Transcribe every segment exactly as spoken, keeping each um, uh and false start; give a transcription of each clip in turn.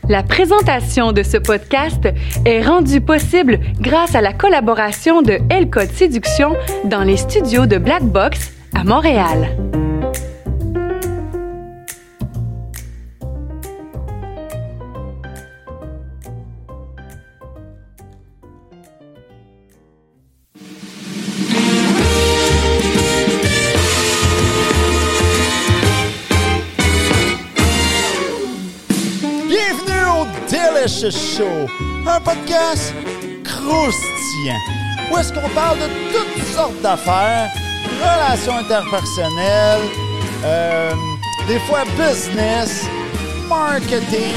La présentation de ce podcast est rendue possible grâce à la collaboration de L-Code Séduction dans les studios de Black Box à Montréal. Show, un podcast croustillant, où est-ce qu'on parle de toutes sortes d'affaires, relations interpersonnelles, euh, des fois business, marketing,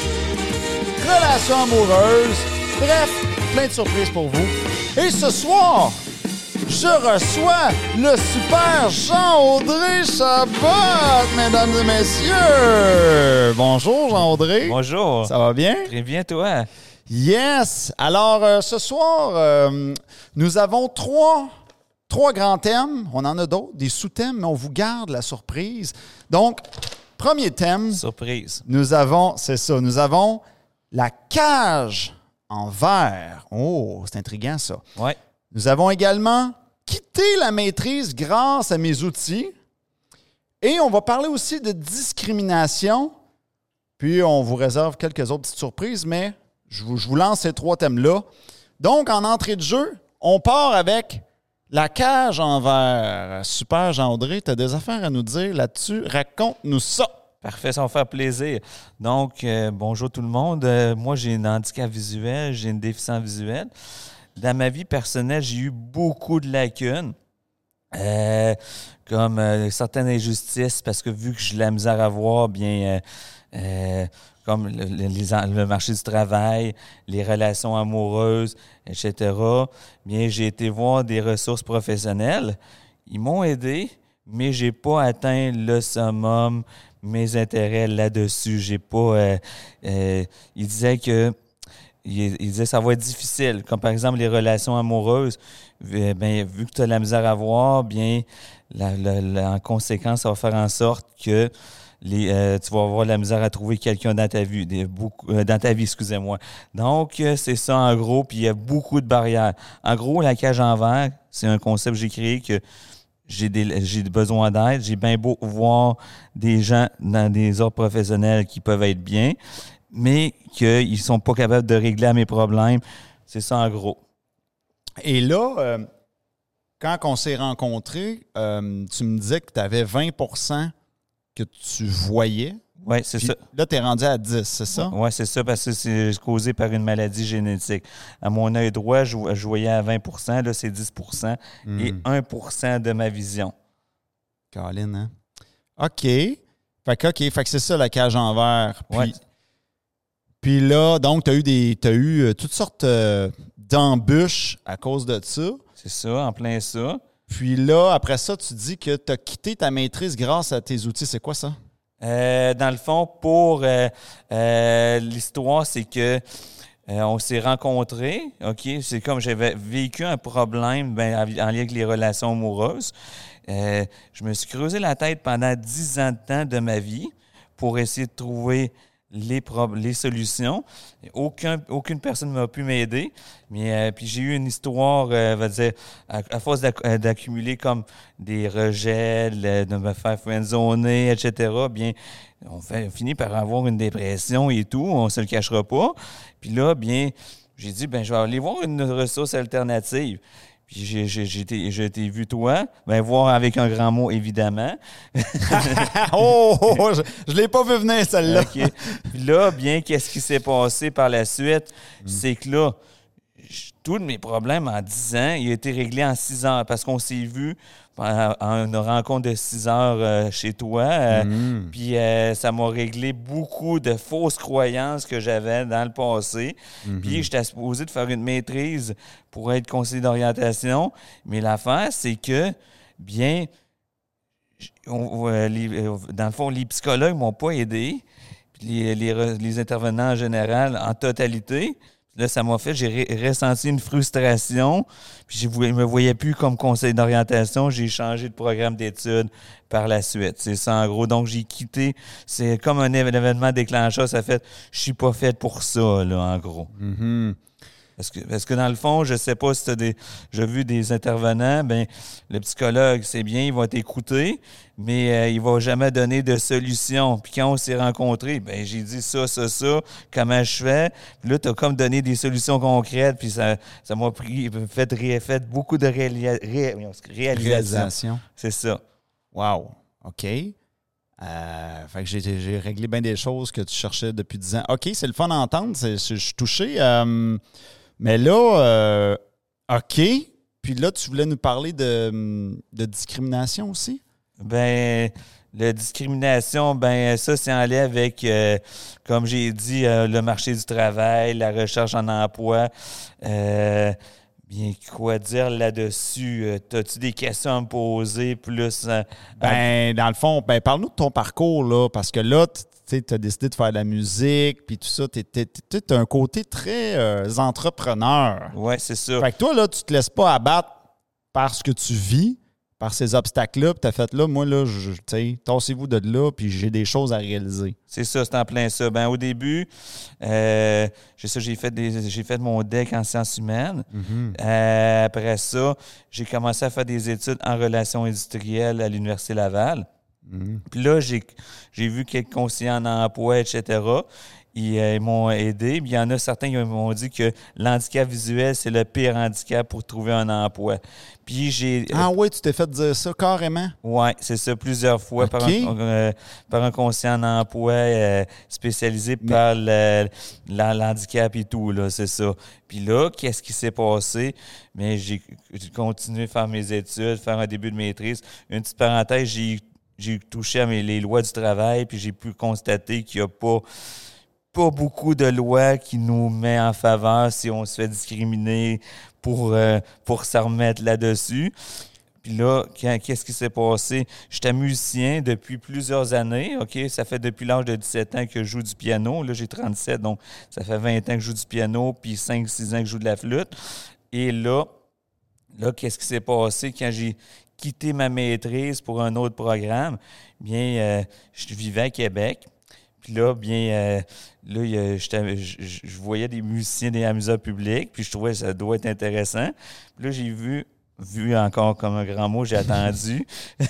relations amoureuses, bref, plein de surprises pour vous. Et ce soir, je reçois le super Jean-Audrey Chabot, mesdames et messieurs. Bonjour, Jean-Audrey. Bonjour. Ça va bien? Très bien, toi? Yes! Alors, euh, ce soir, euh, nous avons trois, trois grands thèmes. On en a d'autres, des sous-thèmes, mais on vous garde la surprise. Donc, premier thème. Surprise. Nous avons, c'est ça, nous avons la cage en verre. Oh, c'est intriguant, ça. Oui. Nous avons également quitté la maîtrise grâce à mes outils. Et on va parler aussi de discrimination. Puis, on vous réserve quelques autres petites surprises, mais je vous, je vous lance ces trois thèmes-là. Donc, en entrée de jeu, on part avec la cage en verre. Super, Jean-Audrey, tu as des affaires à nous dire là-dessus. Raconte-nous ça. Parfait, ça va faire plaisir. Donc, euh, bonjour tout le monde. Euh, moi, j'ai un handicap visuel, j'ai une déficience visuelle. Dans ma vie personnelle, j'ai eu beaucoup de lacunes, euh, comme euh, certaines injustices, parce que vu que j'ai de la misère à voir, bien, euh, euh, comme le, le, les, le marché du travail, les relations amoureuses, et cetera, bien, j'ai été voir des ressources professionnelles. Ils m'ont aidé, mais j'ai pas atteint le summum, mes intérêts là-dessus. J'ai pas... Euh, euh, ils disaient que Il, il disait que ça va être difficile, comme par exemple les relations amoureuses. Bien, vu que tu as de la misère à voir, bien, la, la, la, en conséquence, ça va faire en sorte que les, euh, tu vas avoir de la misère à trouver quelqu'un dans ta vie, des, beaucoup, euh, dans ta vie, excusez-moi. Donc, euh, c'est ça en gros, puis il y a beaucoup de barrières. En gros, la cage en verre, c'est un concept que j'ai créé que j'ai des, j'ai besoin d'aide. J'ai bien beau voir des gens dans des ordres professionnels qui peuvent être bien, mais qu'ils ne sont pas capables de régler à mes problèmes. C'est ça en gros. Et là, euh, quand on s'est rencontrés, euh, tu me disais que tu avais vingt pour cent que tu voyais. Oui, c'est Puis ça. Là, tu es rendu à dix, c'est ça? Oui, c'est ça, parce que c'est causé par une maladie génétique. À mon œil droit, je, je voyais à vingt pour cent, là, c'est dix pour cent mm. et un pour cent de ma vision. Caroline, hein? OK. Fait que, OK, fait que c'est ça, la cage en verre. Puis, ouais. Puis là, donc, tu as eu, des, t'as eu euh, toutes sortes euh, d'embûches à cause de ça. C'est ça, en plein ça. Puis là, après ça, tu dis que tu as quitté ta maîtrise grâce à tes outils. C'est quoi ça? Euh, dans le fond, pour euh, euh, l'histoire, c'est que euh, on s'est rencontrés, OK? C'est comme j'avais vécu un problème ben, en lien avec les relations amoureuses. Euh, je me suis creusé la tête pendant dix ans de temps de ma vie pour essayer de trouver Les, pro- les solutions. Aucun, aucune personne ne m'a pu m'aider. Mais euh, puis j'ai eu une histoire, euh, va dire, à, à force d'acc- d'accumuler comme des rejets, le, de me faire friendzoner, et cetera. Bien, on, fait, on finit par avoir une dépression et tout, on se le cachera pas. Puis là, bien, j'ai dit, ben je vais aller voir une ressource alternative. Puis j'ai, j'ai, j'ai, été, j'ai été vu toi, ben voir avec un grand mot, évidemment. oh, oh, oh, je ne l'ai pas vu venir, celle-là. Okay. Puis là, bien, qu'est-ce qui s'est passé par la suite? Mm. C'est que là, tous mes problèmes en dix ans, ils ont été réglés en six heures parce qu'on s'est vu à une rencontre de six heures euh, chez toi. Euh, mm. Puis euh, ça m'a réglé beaucoup de fausses croyances que j'avais dans le passé. Mm-hmm. Puis j'étais supposé de faire une maîtrise pour être conseiller d'orientation. Mais l'affaire, c'est que, bien, on, euh, les, dans le fond, les psychologues ne m'ont pas aidé. Puis les, les, les intervenants en général, en totalité. Là, ça m'a fait, j'ai ré- ressenti une frustration, puis je ne me voyais plus comme conseiller d'orientation. J'ai changé de programme d'études par la suite. C'est ça, en gros. Donc, j'ai quitté. C'est comme un événement déclencheur. Ça fait, je suis pas fait pour ça, là, en gros. Mm-hmm. Parce que, parce que dans le fond, je sais pas si tu as des. J'ai vu des intervenants, ben le psychologue, c'est bien, il va t'écouter, mais euh, il va jamais donner de solution. Puis quand on s'est rencontrés, ben j'ai dit ça, ça, ça, comment je fais. Puis là, tu as comme donné des solutions concrètes, puis ça, ça m'a pris, fait, ré, fait beaucoup de réalia, ré, réalisation. Réalisation. C'est ça. Wow. OK. Euh, fait que j'ai, j'ai réglé bien des choses que tu cherchais depuis dix ans. OK, c'est le fun d'entendre. C'est, je suis touché. Euh, mais là, euh, OK. Puis là, tu voulais nous parler de, de discrimination aussi? Ben, la discrimination, ben ça, c'est en lien avec, euh, comme j'ai dit, euh, le marché du travail, la recherche en emploi. Euh, bien, quoi dire là-dessus? Euh, T'as-tu des questions à me poser plus? Euh, Ben, dans le fond, ben, parle-nous de ton parcours, là, parce que là, tu as décidé de faire de la musique, puis tout ça. Tu as un côté très euh, entrepreneur. Oui, c'est ça. Fait que toi, là, tu te laisses pas abattre par ce que tu vis, par ces obstacles-là, puis tu as fait là, moi, là, tu sais, tassez-vous de là, puis j'ai des choses à réaliser. C'est ça, c'est en plein ça. Ben, au début, euh, j'ai ça, j'ai fait des, j'ai fait mon D E C en sciences humaines. Mm-hmm. Euh, après ça, j'ai commencé à faire des études en relations industrielles à l'Université Laval. Mm-hmm. Puis là, j'ai, j'ai vu quelques conseillers en emploi, et cetera. Ils, euh, ils m'ont aidé. Puis il y en a certains qui m'ont dit que l'handicap visuel, c'est le pire handicap pour trouver un emploi. Puis j'ai... Ah oui, tu t'es fait dire ça carrément? Oui, c'est ça, plusieurs fois, okay. par, un, euh, par un conseiller en emploi euh, spécialisé Mais... par le, le, l'handicap et tout, là, c'est ça. Puis là, qu'est-ce qui s'est passé? Mais j'ai, j'ai continué à faire mes études, faire un début de maîtrise. Une petite parenthèse, j'ai, j'ai touché à mes, les lois du travail, puis j'ai pu constater qu'il n'y a pas... pas beaucoup de lois qui nous met en faveur si on se fait discriminer pour, euh, pour s'en remettre là-dessus. Puis là, qu'est-ce qui s'est passé? J'étais musicien depuis plusieurs années, OK? Ça fait depuis l'âge de dix-sept ans que je joue du piano. Là, j'ai trente-sept, donc ça fait vingt ans que je joue du piano, puis cinq six ans que je joue de la flûte. Et là, là, qu'est-ce qui s'est passé quand j'ai quitté ma maîtrise pour un autre programme? Bien, euh, je vivais à Québec. Puis là, bien, euh, là, je, je, je voyais des musiciens des amuseurs publics, puis je trouvais que ça doit être intéressant. Puis là, j'ai vu, vu encore comme un grand mot, j'ai attendu.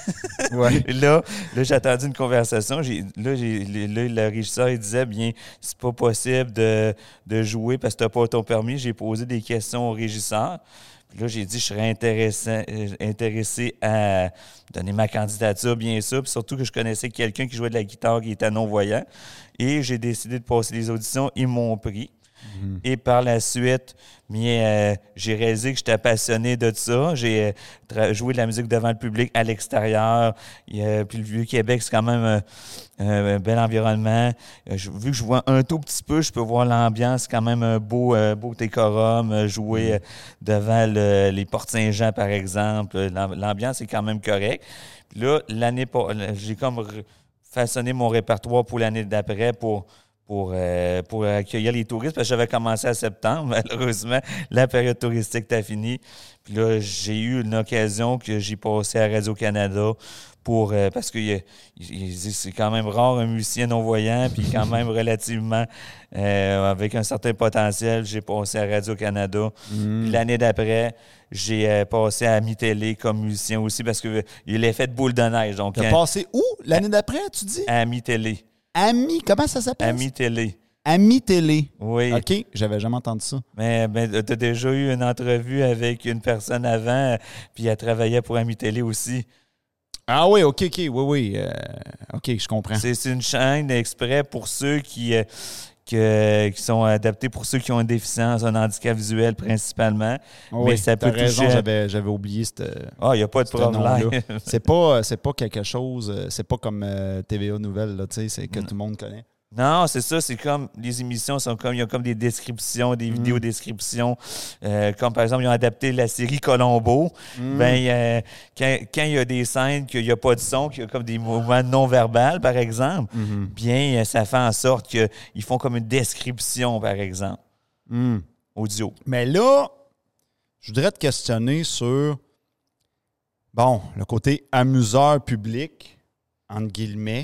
Ouais. là, là, j'ai attendu une conversation. J'ai, là, j'ai, là, le régisseur, il disait, bien, c'est pas possible de, de jouer parce que t'as pas ton permis. J'ai posé des questions au régisseur. Puis là, j'ai dit je serais intéressé, intéressé à donner ma candidature, bien sûr. Puis surtout que je connaissais quelqu'un qui jouait de la guitare qui était non-voyant. Et j'ai décidé de passer les auditions. Ils m'ont pris. Mm-hmm. Et par la suite, bien, euh, j'ai réalisé que j'étais passionné de ça. J'ai euh, tra- joué de la musique devant le public à l'extérieur. Euh, puis le Vieux-Québec, c'est quand même euh, un bel environnement. Euh, je, vu que je vois un tout petit peu, je peux voir l'ambiance. C'est quand même un beau, euh, beau décorum. Euh, jouer euh, devant le, les Portes Saint-Jean, par exemple. L'ambiance est quand même correcte. Puis là, l'année, j'ai comme façonné mon répertoire pour l'année d'après pour... Pour, euh, pour accueillir les touristes, parce que j'avais commencé à septembre. Malheureusement, la période touristique t'a fini. Puis là, j'ai eu une occasion que j'ai passé à Radio-Canada pour, euh, parce que y y c'est quand même rare un musicien non-voyant, puis quand même relativement euh, avec un certain potentiel. J'ai passé à Radio-Canada. Mm. Puis l'année d'après, j'ai euh, passé à Mi-Télé comme musicien aussi, parce qu'il y a l'effet de boule de neige. Donc, t'as passé où l'année d'après, tu dis? À Mi-Télé. Ami, comment ça s'appelle? Ami Télé. Ami Télé. Oui. OK, j'avais jamais entendu ça. Mais ben, tu as déjà eu une entrevue avec une personne avant, puis elle travaillait pour Ami Télé aussi. Ah oui, OK, OK, oui, oui. Euh, OK, je comprends. C'est, c'est une chaîne exprès pour ceux qui, euh, que, qui sont adaptés pour ceux qui ont une déficience, un handicap visuel principalement. Oh, mais oui, ça peut t'as raison, toucher... j'avais, j'avais oublié cette. Ah, il n'y a pas de problème. c'est pas, c'est pas quelque chose, c'est pas comme euh, T V A Nouvelles, là, tu sais, c'est que non. Tout le monde connaît. Non, c'est ça, c'est comme les émissions sont comme, il y a comme des descriptions, des mmh. vidéos descriptions, euh, comme par exemple, ils ont adapté la série Colombo. Mmh. Ben, euh, quand, quand il y a des scènes qu'il n'y a pas de son, qu'il y a comme des mouvements non-verbaux, par exemple, mmh. bien, ça fait en sorte qu'ils font comme une description, par exemple. Mmh. audio. Mais là, je voudrais te questionner sur, bon, le côté amuseur public, entre guillemets.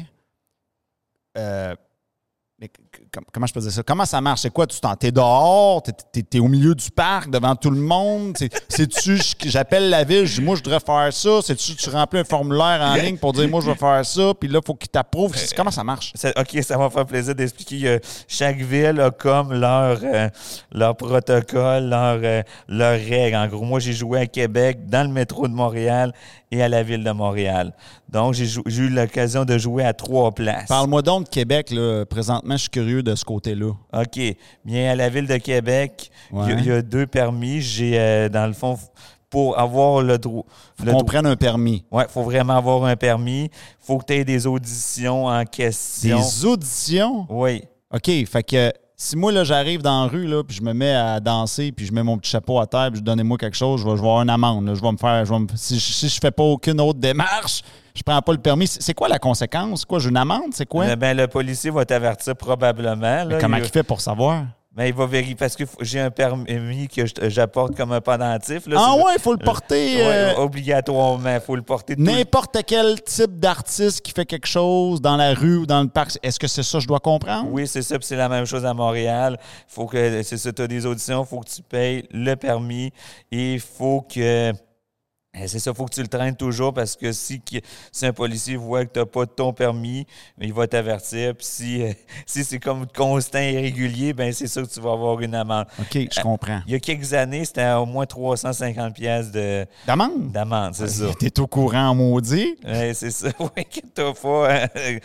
Euh, mais comment je peux dire ça? Comment ça marche? C'est quoi? Tu t'en, t'es dehors? T'es, t'es, t'es au milieu du parc, devant tout le monde? C'est, c'est-tu, j'appelle la ville, je dis, moi, je voudrais faire ça. C'est-tu, tu remplis un formulaire en ligne pour dire, moi, je vais faire ça, puis là, il faut qu'il t'approuve. C'est, comment ça marche? Ça, OK, ça va me faire plaisir d'expliquer. Euh, chaque ville a comme leur, euh, leur protocole, leur, euh, leurs règles. En gros, moi, j'ai joué à Québec, dans le métro de Montréal et à la ville de Montréal. Donc, j'ai, jou- j'ai eu l'occasion de jouer à trois places. Parle-moi donc de Québec, là. Présentement, je suis curieux de ce côté-là. OK. Bien, à la ville de Québec, il Ouais. y, y a deux permis. J'ai, euh, dans le fond, pour avoir le droit... Faut qu'on prenne un permis. Oui, il faut vraiment avoir un permis. Il faut que tu aies des auditions en question. Des auditions? Oui. OK, fait que si moi, là, j'arrive dans la rue, là, puis je me mets à danser, puis je mets mon petit chapeau à terre, puis je donnez-moi quelque chose, je vais, je vais avoir une amende. Là. Je vais me faire... Je vais me- si, je- si je fais pas aucune autre démarche, je prends pas le permis. C'est c'est quoi la conséquence? Quoi, j'ai une amende? C'est quoi? Eh ben, le policier va t'avertir probablement. Là. Mais comment il, il fait pour savoir? ben, il va vérifier parce que f- j'ai un permis que je- j'apporte comme un pendentif. Là, Ah C'est- ouais, il faut le porter. Ouais, euh, obligatoirement, il faut le porter tout le- N'importe quel type d'artiste qui fait quelque chose dans la rue ou dans le parc. Est-ce que c'est ça que je dois comprendre? Oui, c'est ça. Puis c'est la même chose à Montréal. Faut que c'est ça, tu as des auditions, il faut que tu payes le permis et il faut que. Eh, C'est ça, il faut que tu le traînes toujours parce que si, qui- si un policier voit que tu n'as pas ton permis, il va t'avertir. Puis si, euh, si c'est comme constant et régulier, ben c'est sûr que tu vas avoir une amende. OK, je comprends. Il y a quelques années, c'était au moins trois cent cinquante piastres de, D'amende? d'amende, c'est ça. T'es au courant, maudit? Ouais, c'est ça, oui, que t'as pas. hein.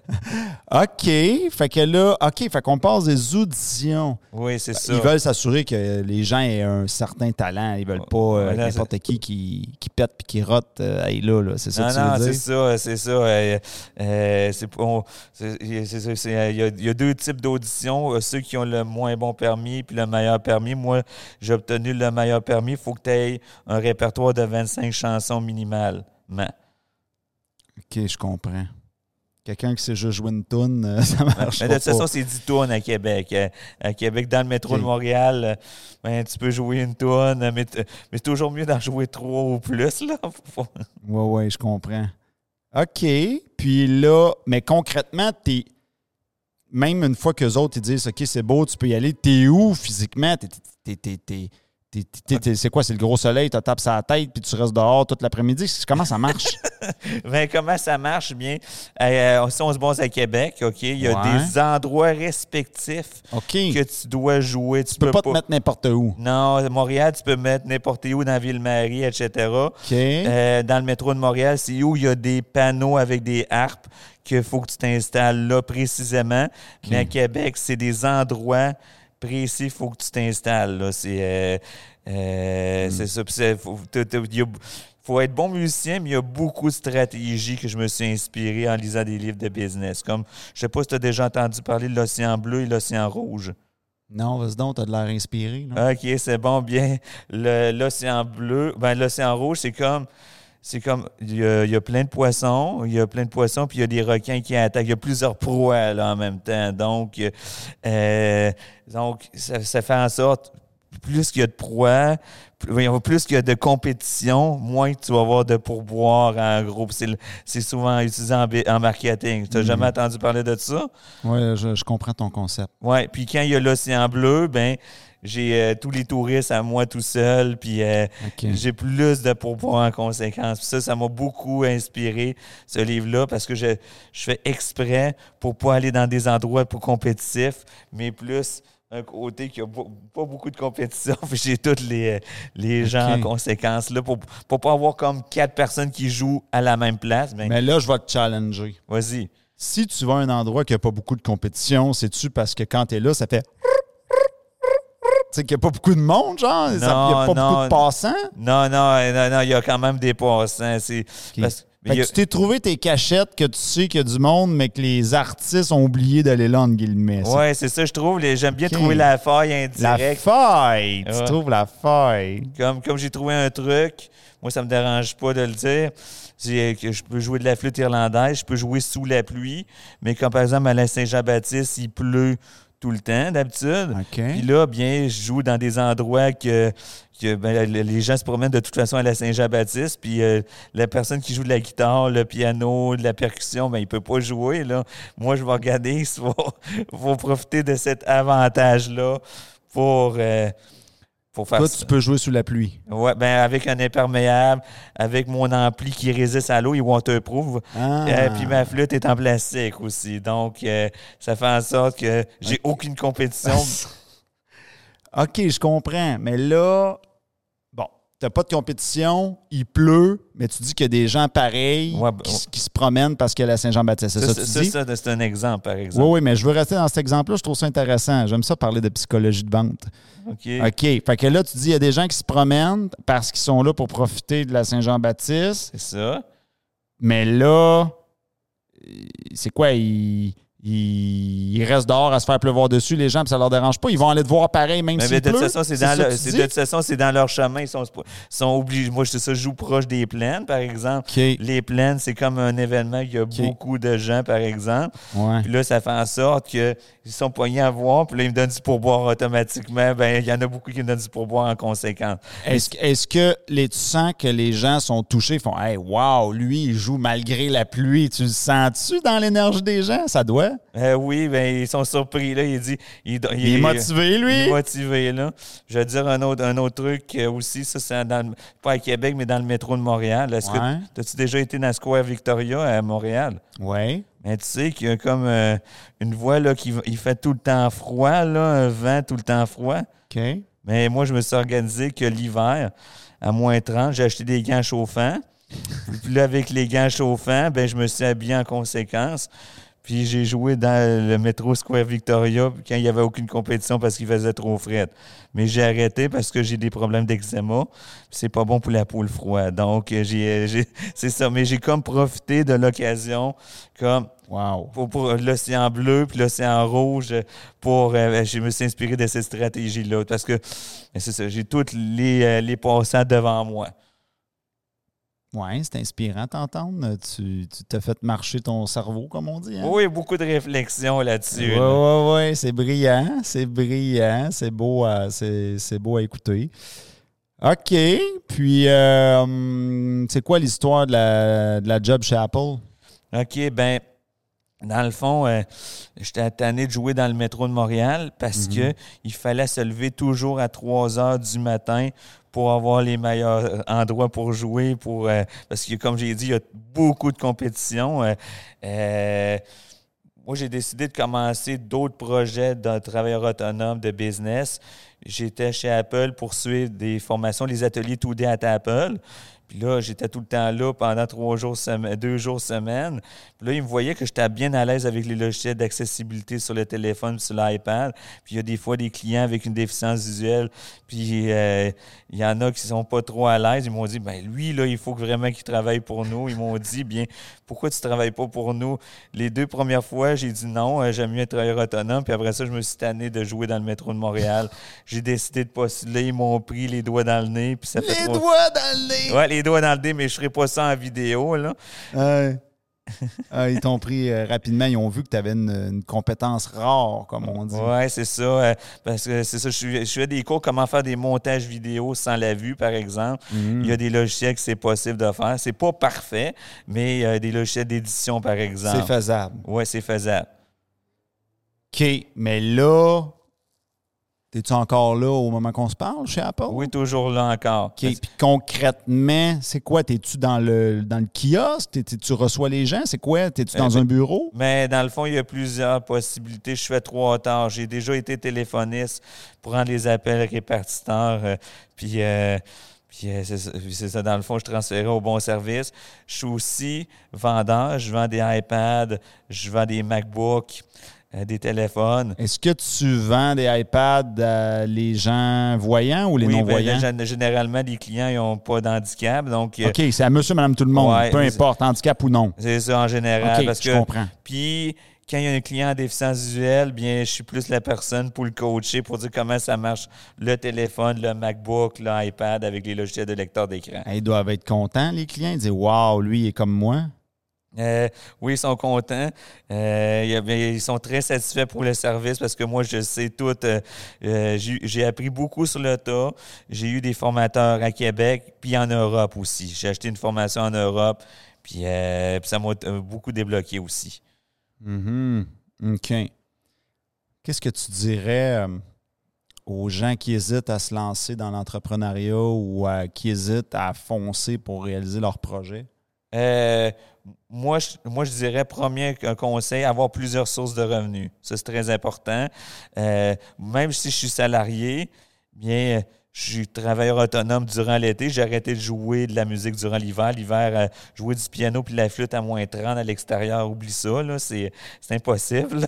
OK, fait que là, OK, fait qu'on passe des auditions. Oui, c'est ça. Ils veulent s'assurer que les gens aient un certain talent. Ils veulent pas euh, Voilà, n'importe qui qui, qui pète puis qui rote. Euh, hey, là, là, c'est ça Non, que tu non, veux c'est dire? ça, c'est ça. Euh, euh, c'est pas- on- c'est- c'est ça, c'est- euh, Il y, a, il y a deux types d'auditions. Euh, Ceux qui ont le moins bon permis puis le meilleur permis. Moi, j'ai obtenu le meilleur permis. Il faut que tu aies un répertoire de vingt-cinq chansons minimalement. OK, je comprends. Quelqu'un qui sait juste jouer une toune, euh, ça marche Mais pas. de toute façon, c'est dix tonnes à Québec. Euh, À Québec, dans le métro OK. de Montréal, euh, ben, tu peux jouer une tonne, mais, t- mais c'est toujours mieux d'en jouer trois ou plus. Là. Faut- Oui, oui, je comprends. OK. Puis là, mais concrètement, t'es. Même une fois qu'eux autres ils disent OK, c'est beau, tu peux y aller, t'es où physiquement? T'es, t'es, t'es, t'es, t'es- t'es- t'es- c'est quoi? C'est le gros soleil, tu tapes sa tête, puis tu restes dehors toute l'après-midi. Comment ça marche? Ben, comment ça marche bien? Euh, si on se base à Québec, OK, il y a Ouais. des endroits respectifs OK. que tu dois jouer. Tu, Tu peux pas te mettre n'importe où. Non, à Montréal, tu peux mettre n'importe où dans Ville-Marie, et cetera. OK. Euh, dans le métro de Montréal, c'est où il y a des panneaux avec des harpes qu'il faut que tu t'installes là précisément. Mais à Québec, c'est des endroits précis, il faut que tu t'installes. Là. C'est, euh, euh, Hmm. c'est ça. Puis c'est- faut, t'as- t'as- il y a- faut être bon musicien, mais il y a beaucoup de stratégies que je me suis inspiré en lisant des livres de business. Comme, je sais pas si tu as déjà entendu parler de l'océan bleu et l'océan rouge. Non, vas-y donc, t'as de l'air inspiré. Là. OK, c'est bon, bien. Le- L'océan bleu, ben l'océan rouge, c'est comme. C'est comme, il y, a, il y a plein de poissons, il y a plein de poissons, puis il y a des requins qui attaquent. Il y a plusieurs proies là, en même temps. Donc, euh, donc ça, ça fait en sorte, plus qu'il y a de proies, plus, voyons, plus qu'il y a de compétition, moins que tu vas avoir de pourboire en groupe. C'est, le- c'est souvent utilisé en, bi- en marketing. Tu n'as Mhm. jamais entendu parler de ça? Oui, je, je comprends ton concept. Oui, puis quand il y a l'océan bleu, ben j'ai euh, tous les touristes à moi tout seul, puis euh, OK. j'ai plus de pourboire en conséquence. Puis ça, ça m'a beaucoup inspiré, ce livre-là, parce que je, je fais exprès pour pas aller dans des endroits pour compétitifs, mais plus un côté qui a bo- pas beaucoup de compétition. Puis j'ai tous les, les gens OK. en conséquence, là, pour, pour pas avoir comme quatre personnes qui jouent à la même place. Ben, Mais là, je vais te challenger. vas-y. Si tu vas à un endroit qui n'a pas beaucoup de compétition, c'est-tu parce que quand tu es là, ça fait. Tu sais qu'il n'y a pas beaucoup de monde, genre? Il n'y a Non, pas beaucoup non. de passants? Non, non, non, non, il y a quand même des passants. C'est, OK. parce- mais Fait il y que a- tu t'es trouvé tes cachettes que tu sais qu'il y a du monde, mais que les artistes ont oublié d'aller là, entre guillemets. ça. Ouais, c'est ça, je trouve. Les- J'aime bien OK. trouver la faille La indirecte. faille! Tu Ouais. trouves la faille. Comme, comme j'ai trouvé un truc, moi, ça me dérange pas de le dire. C'est que je peux jouer de la flûte irlandaise, je peux jouer sous la pluie, mais comme par exemple à la Saint-Jean-Baptiste, il pleut tout le temps, d'habitude. OK. Puis là, bien, je joue dans des endroits que, que ben, les gens se promènent de toute façon à la Saint-Jean-Baptiste. Puis euh, la personne qui joue de la guitare, le piano, de la percussion, ben, il peut pas jouer. Là. Moi, je vais regarder, il faut, faut profiter de cet avantage-là pour... Euh, Pour faire Toi, ça. tu peux jouer sous la pluie. Ouais, ben avec un imperméable, avec mon ampli qui résiste à l'eau, il waterproof. Ah. Euh, puis ma flûte est en plastique aussi. Donc, euh, ça fait en sorte que j'ai Okay. aucune compétition. OK, je comprends. Mais là, bon, tu n'as pas de compétition, il pleut, mais tu dis qu'il y a des gens pareils Ouais, ben, qui, s- qui se promènent parce que la Saint-Jean-Baptiste. C'est ça, Ça, que tu ça, dis? ça, c'est un exemple, par exemple. Oui, oui, mais je veux rester dans cet exemple-là. Je trouve ça intéressant. J'aime ça parler de psychologie de vente. OK. OK. Fait que là, tu dis qu'il y a des gens qui se promènent parce qu'ils sont là pour profiter de la Saint-Jean-Baptiste. C'est ça. Mais là, c'est quoi? Ils, ils, ils restent dehors à se faire pleuvoir dessus, les gens, puis ça leur dérange pas. Ils vont aller te voir pareil, même Mais, s'il mais de pleut. toute façon, c'est C'est dans ça le- que tu c'est- dis? de toute façon, c'est dans leur chemin. Ils sont, sont obligés. Moi, je, ça, je joue proche des plaines, par exemple. OK. Les plaines, c'est comme un événement. Il y a OK. beaucoup de gens, par exemple. Ouais. Puis là, ça fait en sorte qu'ils sont poignés à voir, puis là, ils me donnent du pourboire automatiquement. Ben, il y en a beaucoup qui me donnent du pourboire en conséquence. Est-ce, que- est-ce que les, tu sens que les gens sont touchés, font Hey, wow, lui, il joue malgré la pluie. Tu le sens-tu dans l'énergie des gens? Ça doit. Euh, oui, ben, ils sont surpris, là. Il dit... Il, il- Il est motivé, lui. Il est motivé, là. Je vais te dire un autre, un autre truc euh, aussi, ça, c'est dans le- pas à Québec, mais dans le métro de Montréal. Est-ce Ouais. que as-tu déjà été dans Square Victoria à Montréal? Oui. Mais tu sais qu'il y a comme euh, une voie, là, qui va- il fait tout le temps froid, là, un vent tout le temps froid. OK. Mais moi, je me suis organisé que l'hiver, à moins trente, j'ai acheté des gants chauffants. Puis là, avec les gants chauffants, ben, je me suis habillé en conséquence. Puis j'ai joué dans le métro Square Victoria quand il n'y avait aucune compétition parce qu'il faisait trop frais. Mais j'ai arrêté parce que j'ai des problèmes d'eczéma. Puis c'est pas bon pour la peau le froid. Donc, j'ai, j'ai- c'est ça. Mais j'ai comme profité de l'occasion comme Wow. pour, pour l'océan bleu puis l'océan rouge pour euh, je me suis inspiré de cette stratégie-là parce que c'est ça, j'ai toutes les, euh, les passants devant moi. Oui, c'est inspirant d'entendre. Tu, tu t'as fait marcher ton cerveau, comme on dit. Hein? Oui, beaucoup de réflexion là-dessus. Oui, là. oui, oui. C'est brillant. C'est brillant. C'est beau à, c'est, c'est beau à écouter. OK. Puis, euh, hum, c'est quoi l'histoire de la, de la job chez Apple? OK, ben dans le fond, euh, j'étais tanné de jouer dans le métro de Montréal parce Mhm. que il fallait se lever toujours à trois heures du matin pour avoir les meilleurs endroits pour jouer. Pour, euh, parce que, comme j'ai dit, il y a beaucoup de compétitions. Euh, euh, moi, j'ai décidé de commencer d'autres projets de travailleur autonome, de business. J'étais chez Apple pour suivre des formations, les ateliers deux D à Apple. Puis là, j'étais tout le temps là pendant trois jours, semaine, deux jours semaine. Puis là, ils me voyaient que j'étais bien à l'aise avec les logiciels d'accessibilité sur le téléphone, sur l'iPad. Puis il y a des fois des clients avec une déficience visuelle. Puis euh, il y en a qui sont pas trop à l'aise. Ils m'ont dit, ben lui, là, il faut vraiment qu'il travaille pour nous. Ils m'ont dit, bien, pourquoi tu travailles pas pour nous? Les deux premières fois, j'ai dit non, euh, j'aime mieux être travailleur autonome. Puis après ça, je me suis tanné de jouer dans le métro de Montréal. J'ai décidé de postuler. Ils m'ont pris les doigts dans le nez. Puis ça fait Les trois... doigts dans le nez! Ouais, les doigts dans le nez, mais je ferai pas ça en vidéo, là. Ouais. Ah, ils t'ont pris euh, rapidement. Ils ont vu que tu avais une, une compétence rare, comme on dit. Ouais, c'est ça. euh, parce que c'est ça, je, suis- je fais des cours comment faire des montages vidéo sans la vue, par exemple. Mhm. Il y a des logiciels que c'est possible de faire. C'est pas parfait, mais il y a des logiciels d'édition, par exemple. C'est faisable. Ouais, c'est faisable. OK, mais là, es-tu encore là au moment qu'on se parle chez Apple? Oui, toujours là encore. OK, puis concrètement, c'est quoi? T'es-tu dans le, dans le kiosque? T'es- t'es- tu reçois les gens? C'est quoi? T'es-tu dans Euh, un bureau? Mais dans le fond, il y a plusieurs possibilités. Je fais trois tâches. J'ai déjà été téléphoniste pour rendre les appels répartiteurs. euh, puis, euh, puis euh, c'est ça, c'est ça. Dans le fond, je transférais au bon service. Je suis aussi vendeur. Je vends des iPads, je vends des MacBooks, euh, des téléphones. Est-ce que tu vends des iPads à les gens voyants ou les Oui, ben, non-voyants? gén- généralement, les clients ils n'ont pas d'handicap. Donc, euh, OK, c'est à monsieur, madame, tout le monde, Ouais, peu mais- importe, handicap ou non. c'est ça en général. OK, parce je que, comprends. Puis, quand il y a un client en déficience visuelle, bien, je suis plus la personne pour le coacher, pour dire comment ça marche le téléphone, le MacBook, l'iPad avec les logiciels de lecteur d'écran. Ils doivent être contents, les clients. Ils disent « Wow, lui, il est comme moi. Euh, oui, ils sont contents. Euh, y a, bien, ils sont très satisfaits pour le service parce que moi, je sais tout. Euh, euh, j'ai, j'ai appris beaucoup sur le tas. J'ai eu des formateurs à Québec, puis en Europe aussi. J'ai acheté une formation en Europe, puis, euh, puis ça m'a euh, beaucoup débloqué aussi. Mm-hmm. OK. Qu'est-ce que tu dirais euh, aux gens qui hésitent à se lancer dans l'entrepreneuriat ou à, qui hésitent à foncer pour réaliser leur projet? Euh, moi, je, moi, je dirais, premier conseil, avoir plusieurs sources de revenus. Ça, c'est très important. Euh, même si je suis salarié, bien, je suis travailleur autonome durant l'été. J'ai arrêté de jouer de la musique durant l'hiver. L'hiver, euh, jouer du piano puis de la flûte à moins trente à l'extérieur, oublie ça, là, c'est, c'est impossible.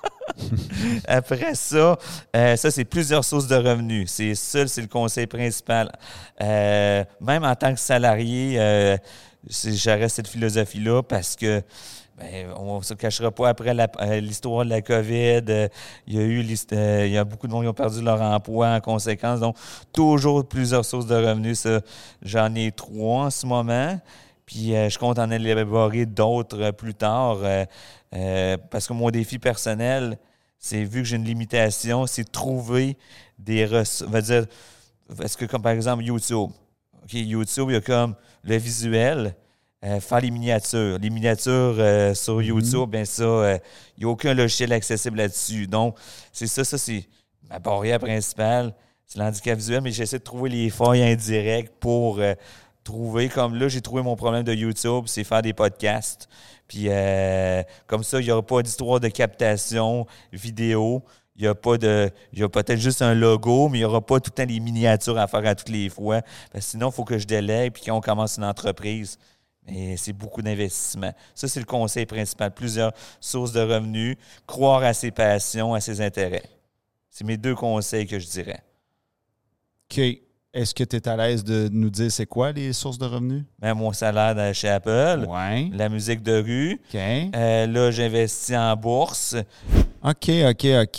Après ça, euh, ça, c'est plusieurs sources de revenus. C'est ça, c'est le conseil principal. Euh, même en tant que salarié, euh, j'aurais cette philosophie-là parce que ben, on ne se cachera pas après la, euh, l'histoire de la COVID. Euh, il y a eu euh, il y a beaucoup de monde qui ont perdu leur emploi en conséquence. Donc, toujours plusieurs sources de revenus. Ça, j'en ai trois en ce moment. Puis, euh, je compte en élaborer d'autres euh, plus tard. Euh, euh, parce que mon défi personnel, c'est vu que j'ai une limitation, c'est trouver des ressources. On va dire, parce que comme par exemple YouTube. OK, YouTube, il y a comme le visuel, euh, faire les miniatures. Les miniatures euh, sur YouTube, mm-hmm. bien ça, euh, il n'y a aucun logiciel accessible là-dessus. Donc, c'est ça, ça, c'est ma barrière principale, c'est l'handicap visuel, mais j'essaie de trouver les failles indirectes pour euh, trouver, comme là, j'ai trouvé mon problème de YouTube, c'est faire des podcasts. Puis, euh, comme ça, il n'y aura pas d'histoire de captation vidéo. Il y a pas de. Il y a peut-être juste un logo, mais il n'y aura pas tout le temps des miniatures à faire à toutes les fois. Parce que sinon, il faut que je délègue puis qu'on commence une entreprise. Mais c'est beaucoup d'investissement. Ça, c'est le conseil principal. Plusieurs sources de revenus, croire à ses passions, à ses intérêts. C'est mes deux conseils que je dirais. OK. Est-ce que tu es à l'aise de nous dire c'est quoi les sources de revenus? Ben, mon salaire chez Apple, ouais. La musique de rue. OK. Euh, là, j'investis en bourse. OK, OK, OK.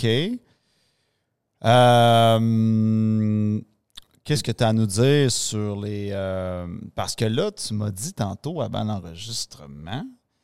Euh, qu'est-ce que tu as à nous dire sur les... Euh, parce que là, tu m'as dit tantôt avant l'enregistrement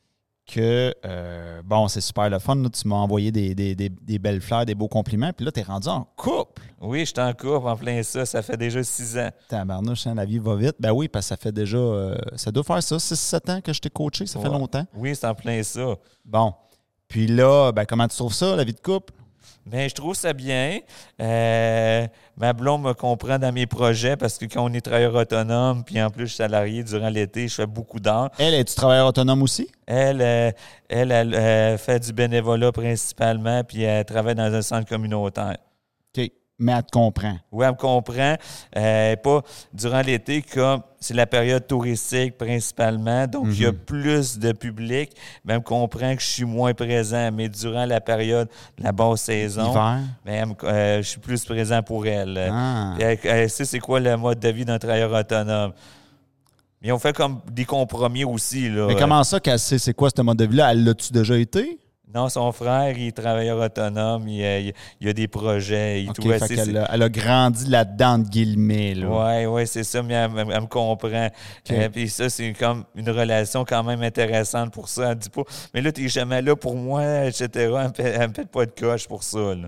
que, euh, bon, c'est super le fun. Là, tu m'as envoyé des, des, des, des belles fleurs, des beaux compliments. Puis là, tu es rendu en couple. Oui, je suis en couple en plein ça. Ça fait déjà six ans. Tabarnouche, hein, la vie va vite. Ben oui, parce que ça fait déjà... Euh, ça doit faire ça, six sept ans que je t'ai coaché. Ça ouais. fait longtemps. Oui, c'est en plein ça. Bon. Puis là, ben, comment tu trouves ça, la vie de couple? Bien, je trouve ça bien. Euh, ma blonde me comprend dans mes projets parce que quand on est travailleur autonome, puis en plus, je suis salarié durant l'été, je fais beaucoup d'heures. Elle, es-tu travailleur autonome aussi? Elle, euh, elle, elle, elle fait du bénévolat principalement, puis elle travaille dans un centre communautaire. OK. Mais elle te comprend. Oui, elle me comprend. Euh, pas durant l'été, comme c'est la période touristique principalement, donc mm-hmm. il y a plus de public. Mais elle me comprend que je suis moins présent. Mais durant la période de la basse saison, Hiver. Ben, elle me, euh, je suis plus présent pour elle. Ah. Elle, elle sait c'est quoi le mode de vie d'un travailleur autonome. Mais on fait comme des compromis aussi. Là. Mais comment ça qu'elle sait c'est quoi ce mode de vie-là? Elle l'a-tu déjà été? Non, son frère, il est travailleur autonome, il, il, il a des projets. Il OK, tout, fait c'est, qu'elle a, elle a grandi là-dedans, entre guillemets. Oui, oui, c'est ça, mais elle, elle, elle me comprend. Okay. Euh, puis ça, c'est comme une relation quand même intéressante pour ça. Elle dit pas, mais là, t'es jamais là pour moi, et cetera. Elle me pète pas de coche pour ça, là.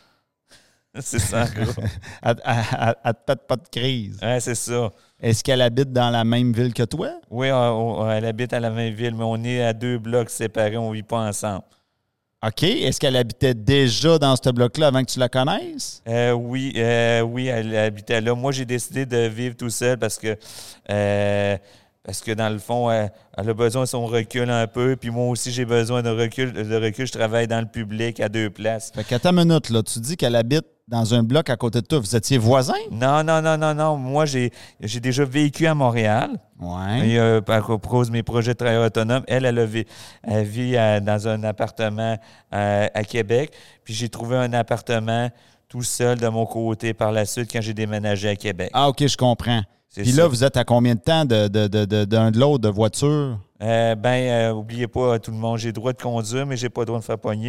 C'est ça, gros. Elle ne te pète pas de crise. Oui, c'est ça. Est-ce qu'elle habite dans la même ville que toi? Oui, on, on, elle habite à la même ville, mais on est à deux blocs séparés, on ne vit pas ensemble. OK. Est-ce qu'elle habitait déjà dans ce bloc-là avant que tu la connaisses? Euh, oui, euh, oui, elle habitait là. Moi, j'ai décidé de vivre tout seul parce que, euh, parce que dans le fond, elle, elle a besoin de son recul un peu. Puis moi aussi, j'ai besoin de recul. De recul. Je travaille dans le public à deux places. Fait qu'à ta minute, là, tu dis qu'elle habite dans un bloc à côté de toi. Vous étiez voisins? Non, non, non, non, non. Moi, j'ai, j'ai déjà vécu à Montréal. Oui. Et, euh, à cause de mes projets de travail autonome, elle, elle, a vé, elle vit euh, dans un appartement euh, à Québec. Puis j'ai trouvé un appartement tout seul de mon côté par la suite quand j'ai déménagé à Québec. Ah, OK, je comprends. C'est Puis ça. là, vous êtes à combien de temps de, de, de, de, d'un de l'autre de voiture? Euh, ben, euh, oubliez pas, tout le monde, j'ai le droit de conduire, mais j'ai pas le droit de faire pogner.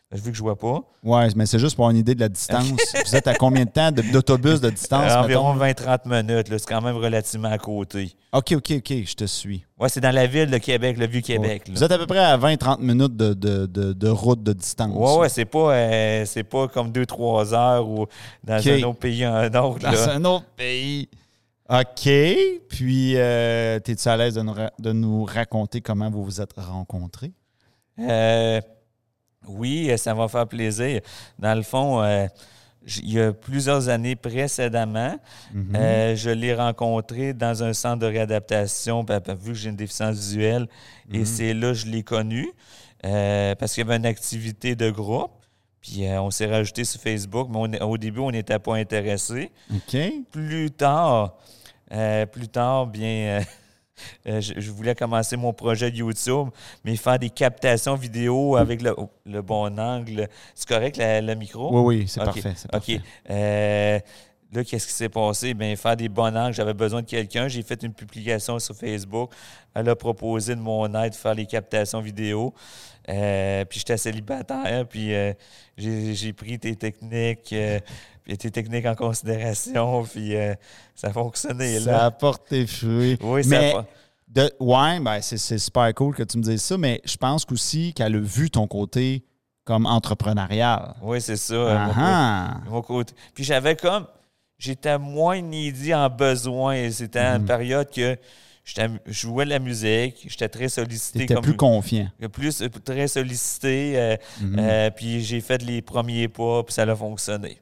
Vu que je vois pas. Oui, mais c'est juste pour avoir une idée de la distance. Vous êtes à combien de temps de, d'autobus de distance? Euh, environ vingt à trente minutes. Là, c'est quand même relativement à côté. OK, OK, OK, je te suis. Oui, c'est dans la ville de Québec, le Vieux-Québec. Ouais. Vous êtes à peu près à vingt à trente minutes de, de, de, de route de distance. Oui, oui, c'est pas, euh, c'est pas comme deux à trois heures ou dans okay. un autre pays un autre. Dans là. un autre pays. OK. Puis, euh, es-tu à l'aise de nous, ra- de nous raconter comment vous vous êtes rencontrés? Euh... Oui, ça va faire plaisir. Dans le fond, euh, il y a plusieurs années précédemment, mm-hmm. euh, je l'ai rencontré dans un centre de réadaptation, ben, ben, vu que j'ai une déficience visuelle, mm-hmm. et c'est là que je l'ai connu, euh, parce qu'il y avait une activité de groupe, puis euh, on s'est rajouté sur Facebook, mais on, au début, on n'était pas intéressés. OK. Plus tard, euh, plus tard, bien... Euh, Euh, je, je voulais commencer mon projet de YouTube, mais faire des captations vidéo avec le, le bon angle. C'est correct, la, le micro? Oui, oui, c'est okay. parfait. C'est parfait. OK. Euh, là, qu'est-ce qui s'est passé? Bien, faire des bons angles, j'avais besoin de quelqu'un. J'ai fait une publication sur Facebook. Elle a proposé de mon aide de faire les captations vidéo. Euh, puis j'étais célibataire, puis euh, j'ai, j'ai pris tes techniques... Euh, tes techniques en considération, puis euh, ça a fonctionné. Ça là. a porté fruit. Oui, mais ça a de, ouais, ben c'est, c'est super cool que tu me dises ça, mais je pense aussi qu'elle a vu ton côté comme entrepreneurial. Oui, c'est ça. Uh-huh. Mon, mon côté. Puis j'avais comme... J'étais moins needy en besoin. C'était mm-hmm. une période que j'étais, je jouais de la musique, j'étais très sollicité. T'étais comme plus confiant. Plus, très sollicité. Euh, mm-hmm. euh, puis j'ai fait les premiers pas, puis ça a fonctionné.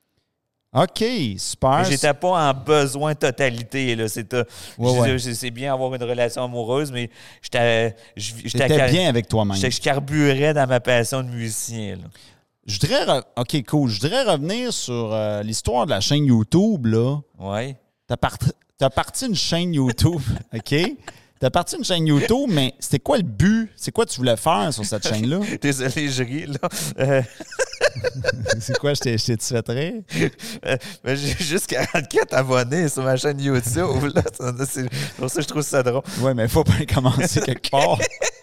OK, super. Mais j'étais pas en besoin de totalité. Là. C'est, ouais, ouais. c'est bien avoir une relation amoureuse, mais j'étais... J'étais car... bien avec toi-même. Je carburais dans ma passion de musicien. Là. Je voudrais... Re... OK, cool. Je voudrais revenir sur euh, l'histoire de la chaîne YouTube. Là. Oui. T'as, part... T'as parti une chaîne YouTube, OK? T'as parti une chaîne YouTube, mais c'était quoi le but? C'est quoi tu voulais faire sur cette chaîne-là? Désolé, je ris, là. Euh... C'est quoi, je t'ai, je t'ai fait rire? Euh, ben, j'ai juste quarante-quatre abonnés sur ma chaîne YouTube. Là. C'est pour ça que je trouve ça drôle. Oui, mais il faut pas commencer quelque part.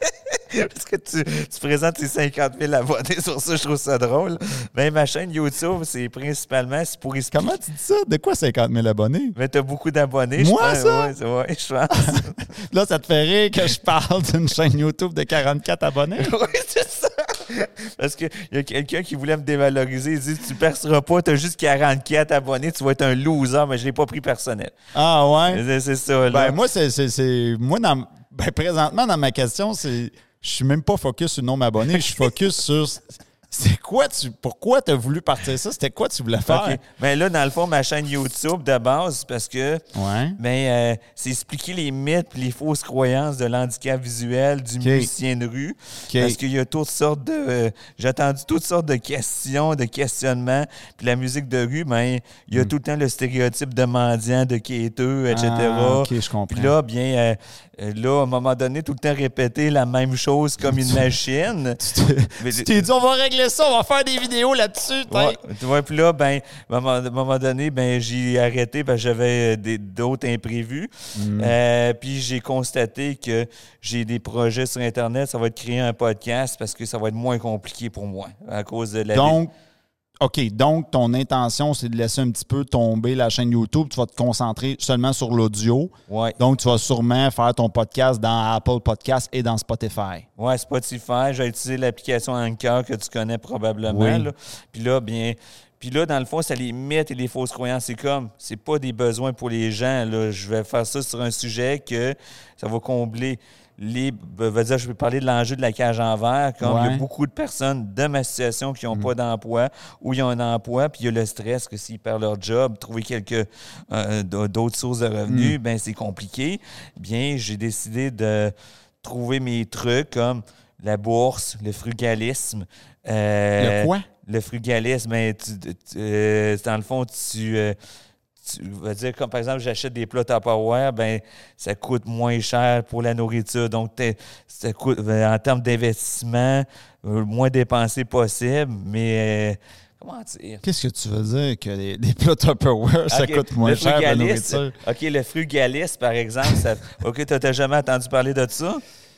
Parce que tu, tu présentes tes cinquante mille abonnés sur ça, je trouve ça drôle. Mais ma chaîne YouTube, c'est principalement c'est pour expliquer... Comment tu dis ça? De quoi cinquante mille abonnés? Mais t'as beaucoup d'abonnés. Moi, je ça? Oui, ouais, je pense. Là, ça te fait rire que je parle d'une chaîne YouTube de quarante-quatre abonnés? Oui, c'est ça. Parce qu'il y a quelqu'un qui voulait me dévaloriser. Il dit, tu ne perceras pas, tu as juste quarante-quatre abonnés, tu vas être un loser, mais je ne l'ai pas pris personnel. Ah ouais? C'est, c'est ça. Là. Ben, moi, c'est... c'est, c'est moi, dans, ben, présentement, dans ma question, c'est... Je suis même pas focus sur le nombre d'abonnés, je suis focus sur... C'est quoi tu... Pourquoi tu as voulu partir ça? C'était quoi tu voulais faire? Okay. Ben là, dans le fond, ma chaîne YouTube de base, parce que ouais. ben, euh, c'est expliquer les mythes et les fausses croyances de l'handicap visuel, du okay. musicien de rue. Okay. Parce qu'il y a toutes sortes de... Euh, j'ai entendu toutes sortes de questions, de questionnements. Puis la musique de rue, ben, il y a mm. tout le temps le stéréotype de mendiant, de quêteux, et cetera. Ah, OK, je comprends. Puis là, bien... Euh, Là, à un moment donné, tout le temps répéter la même chose comme une machine. tu, t'es, Mais, tu t'es dit, on va régler ça, on va faire des vidéos là-dessus. Ouais, ouais, puis là, ben, à un moment donné, ben, j'ai arrêté parce que j'avais des, d'autres imprévus. Mm. Euh, puis j'ai constaté que j'ai des projets sur Internet. Ça va être créer un podcast parce que ça va être moins compliqué pour moi à cause de la... Donc, OK, donc ton intention, c'est de laisser un petit peu tomber la chaîne YouTube. Tu vas te concentrer seulement sur l'audio. Ouais. Donc, tu vas sûrement faire ton podcast dans Apple Podcasts et dans Spotify. Oui, Spotify. J'ai utilisé l'application Anchor que tu connais probablement. Oui. Là. Puis là, bien... Puis là, dans le fond, ça les mythes et les fausses croyances. C'est comme, c'est pas des besoins pour les gens. Là. Je vais faire ça sur un sujet que ça va combler... Les, ben, dire, je vais parler de l'enjeu de la cage en verre. Comme ouais. Il y a beaucoup de personnes de ma situation qui n'ont mmh. pas d'emploi ou ils ont un emploi, puis il y a le stress que s'ils perdent leur job, trouver quelques euh, d'autres sources de revenus, mmh. ben c'est compliqué. Bien, j'ai décidé de trouver mes trucs comme la bourse, le frugalisme. Euh, le quoi? Le frugalisme, ben, tu, tu, euh, dans le fond, tu... Euh, Tu vas dire, comme par exemple, j'achète des plats Tupperware, ben ça coûte moins cher pour la nourriture. Donc, ça coûte, en termes d'investissement, euh, moins dépensé possible, mais... Euh, comment dire? Qu'est-ce que tu veux dire que les, des plats Tupperware, ça okay. coûte moins cher la nourriture? OK, le frugalisme, par exemple, ça, OK, tu n'as jamais entendu parler de ça?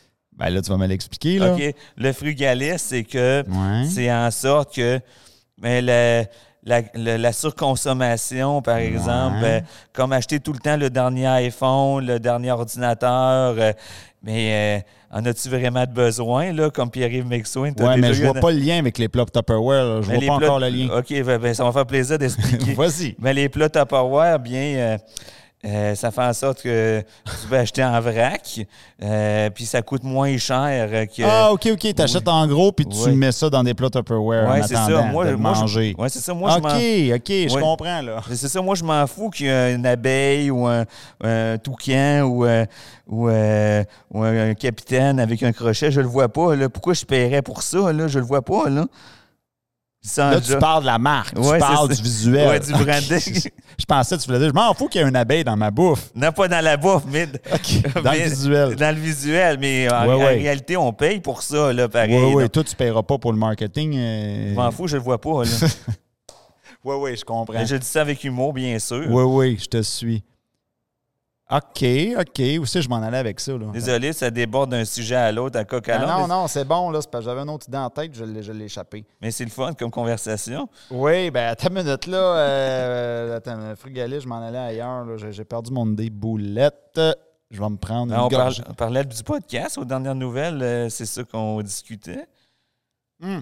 Ben là, tu vas me l'expliquer, là. OK. Le frugalisme, c'est que Ouais. c'est en sorte que ben, la, la, la, la surconsommation, par exemple, Ouais. ben, comme acheter tout le temps le dernier iPhone, le dernier ordinateur, euh, mais euh, en as-tu vraiment besoin, là, comme Pierre-Yves McSween? Ouais, mais je vois pas le lien avec les plats Tupperware. Là. Je ben, vois pas plats, encore le lien. OK, ben, ben, ça va faire plaisir d'expliquer. Vas-y. Mais les plats Tupperware, bien, euh, euh, ça fait en sorte que tu peux acheter en vrac, euh, puis ça coûte moins cher que... Ah, OK, OK. Tu achètes en gros, puis tu Oui. mets ça dans des plats Tupperware Ouais, en c'est attendant ça. Moi, de le moi, je- manger. ouais, c'est ça. Moi, je OK, m'en- OK, je Ouais. comprends, là. C'est ça, moi je m'en fous qu'il y ait une abeille ou un, un toucan ou, euh, ou, euh, ou un capitaine avec un crochet, je le vois pas. Là. Pourquoi je paierais pour ça? Là? Je le vois pas. Là, Sans Là, tu ja- parles de la marque, Ouais, tu parles c'est du ça. visuel. Ouais, du branding. Je pensais que tu voulais dire, je m'en fous qu'il y ait une abeille dans ma bouffe. Non, pas dans la bouffe, mais, OK, dans mais- le visuel. Dans le visuel, mais en, Ouais, en ouais. réalité, on paye pour ça, là, pareil. Oui, oui, là. toi, tu ne paieras pas pour le marketing. euh. Je m'en fous, je le vois pas. Là. Oui, oui, je comprends. Mais je dis ça avec humour, bien sûr. Oui, oui, je te suis. OK, OK. Où c'est que je m'en allais avec ça, là? Désolé, ça déborde d'un sujet à l'autre, à coq à Ah l'âne, non, mais- non, c'est bon, là. C'est parce que j'avais une autre idée en tête, je l'ai, je l'ai échappé. mais c'est le fun comme conversation. Oui, ben à ta minute, là. Euh, attends, Frugaliste, je m'en allais ailleurs. Là. J'ai, j'ai perdu mon idée. Boulette. Je vais me prendre une Ah, on, parle- gorge. on parlait du podcast aux dernières nouvelles, euh, c'est ça qu'on discutait. Hmm.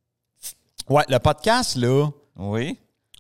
Ouais, le podcast, là, Oui.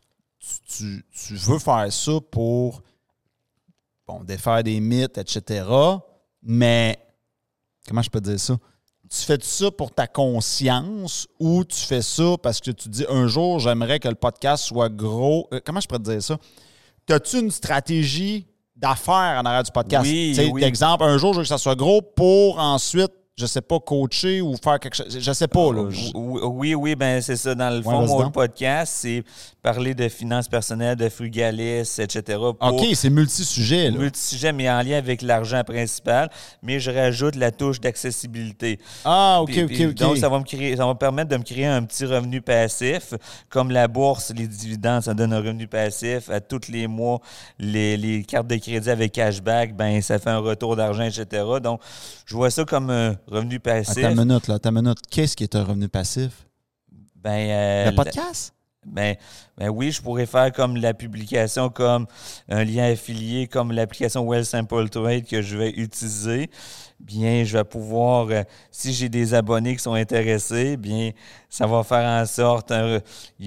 tu, tu veux faire ça pour bon, défaire des mythes, et cetera. Mais comment je peux dire ça? Tu fais ça pour ta conscience ou tu fais ça parce que tu dis un jour, j'aimerais que le podcast soit gros. Euh, comment je peux te dire ça? As-tu une stratégie d'affaires en arrière du podcast? Oui, Tu sais, oui. D'exemple, un jour, je veux que ça soit gros pour ensuite, je sais pas, coacher ou faire quelque chose. Je sais pas, là. Je- Oui, oui, oui, ben c'est ça. Dans le Ouais, fond, vas-y mon donc. podcast, c'est parler de finances personnelles, de frugalisme, et cetera. Pour OK, c'est multi-sujet, là. multi-sujets, mais en lien avec l'argent principal. Mais je rajoute la touche d'accessibilité. Ah, OK, Puis- OK, puis OK. Donc, ça va, me créer, ça va me permettre de me créer un petit revenu passif. Comme la bourse, les dividendes, ça donne un revenu passif. À tous les mois, les, les cartes de crédit avec cashback, ben ça fait un retour d'argent, et cetera. Donc, je vois ça comme un revenu passif. Attends une minute, là. Attends une minute. Qu'est-ce qui est un revenu passif? Ben, euh, Le podcast? Ben, ben oui, je pourrais faire comme la publication, comme un lien affilié, comme l'application Well Sample Trade que je vais utiliser. Bien, je vais pouvoir, euh, si j'ai des abonnés qui sont intéressés, bien, ça va faire en sorte, un, euh,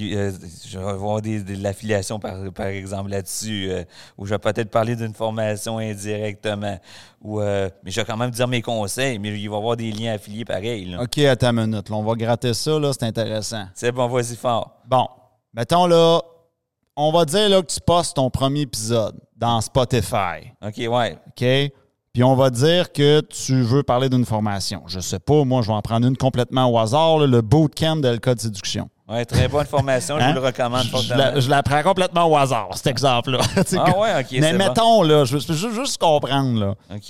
je vais avoir des, de l'affiliation par, par exemple là-dessus, euh, où je vais peut-être parler d'une formation indirectement. Ou, euh, mais je vais quand même dire mes conseils, mais il va y avoir des liens affiliés pareils. Là. OK, attends une minute. Là, on va gratter ça, là. C'est intéressant. C'est bon, vas-y fort. Bon, mettons, là, on va dire là, que tu postes ton premier épisode dans Spotify. OK, ouais. OK? Puis on va dire que tu veux parler d'une formation. Je sais pas, moi, je vais en prendre une complètement au hasard, là, le bootcamp de L K de séduction. Ouais, très bonne formation, je Hein? vous le recommande Je, fortement. la, je la prends complètement au hasard, cet exemple-là. Tu sais, Ah ouais, OK, Mais c'est bon. mettons, là, je veux je veux juste comprendre, là. OK.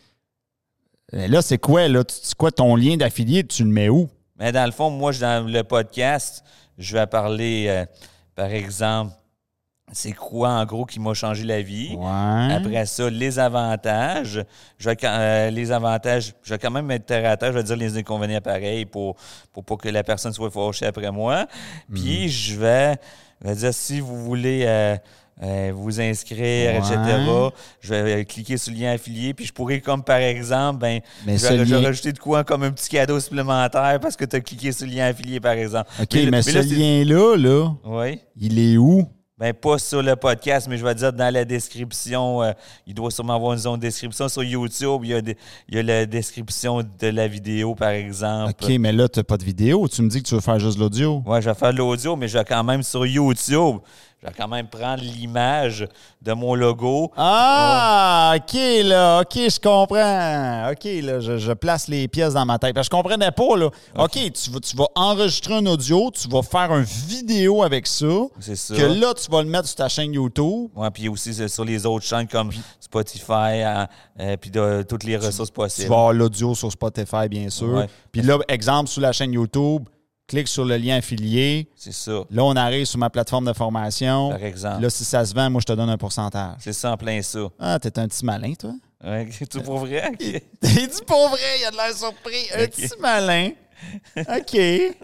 Mais là, c'est quoi, là? Tu- C'est quoi ton lien d'affilié? Tu le mets où? Mais dans le fond, moi, je- dans le podcast, je vais parler, euh, par exemple, c'est quoi, en gros, qui m'a changé la vie. Ouais. Après ça, les avantages. Je vais, quand- euh, les avantages, je vais quand même mettre terre à terre. Je vais dire les inconvénients pareils pour, pour pas que la personne soit fâchée après moi. Puis, je vais, je vais dire, si vous voulez euh, euh, vous inscrire, Ouais. et cetera, je vais euh, cliquer sur le lien affilié. Puis, je pourrais, comme par exemple, ben, Mais je ce vais, je vais lien- rajouter de quoi comme un petit cadeau supplémentaire parce que tu as cliqué sur le lien affilié, par exemple. OK, mais, là- ce là, c'est- lien-là, là, Oui. il est où? Ben, pas sur le podcast, mais je vais dire dans la description. Euh, il doit sûrement avoir une zone de description. Sur YouTube, il y a, des- il y a la description de la vidéo, par exemple. OK, mais là, tu n'as pas de vidéo. Tu me dis que tu veux faire juste de l'audio. Ouais, je vais faire de l'audio, mais je vais quand même sur YouTube. Je vais quand même prendre l'image de mon logo. Ah, OK, là. OK, je comprends. OK, là, je, je place les pièces dans ma tête. Parce que je comprenais pas, là. OK, tu, vas, tu vas enregistrer un audio, tu vas faire une vidéo avec ça. C'est ça. Que là, tu vas le mettre sur ta chaîne YouTube. Ouais, puis aussi euh, sur les autres chaînes comme Spotify, euh, euh, puis de toutes les ressources Tu possibles. vas avoir l'audio sur Spotify, bien sûr. Ouais. Puis là, exemple, sur la chaîne YouTube, clique sur le lien affilié. C'est ça, Là, on arrive sur ma plateforme de formation. par exemple. Là, si ça se vend, moi, je te donne un pourcentage. C'est ça en plein ça. Ah, t'es un petit malin, toi. Ouais, tu pour vrai? Okay. Il dit pour vrai, il a de l'air surpris. Un okay. petit malin. OK.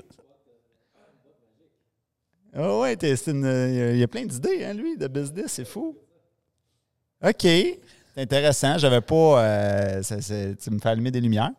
Oh ouais, c'est une, il y a plein d'idées, hein, lui, de business, c'est fou. OK. C'est intéressant. J'avais pas... Euh, ça, tu me fais allumer des lumières.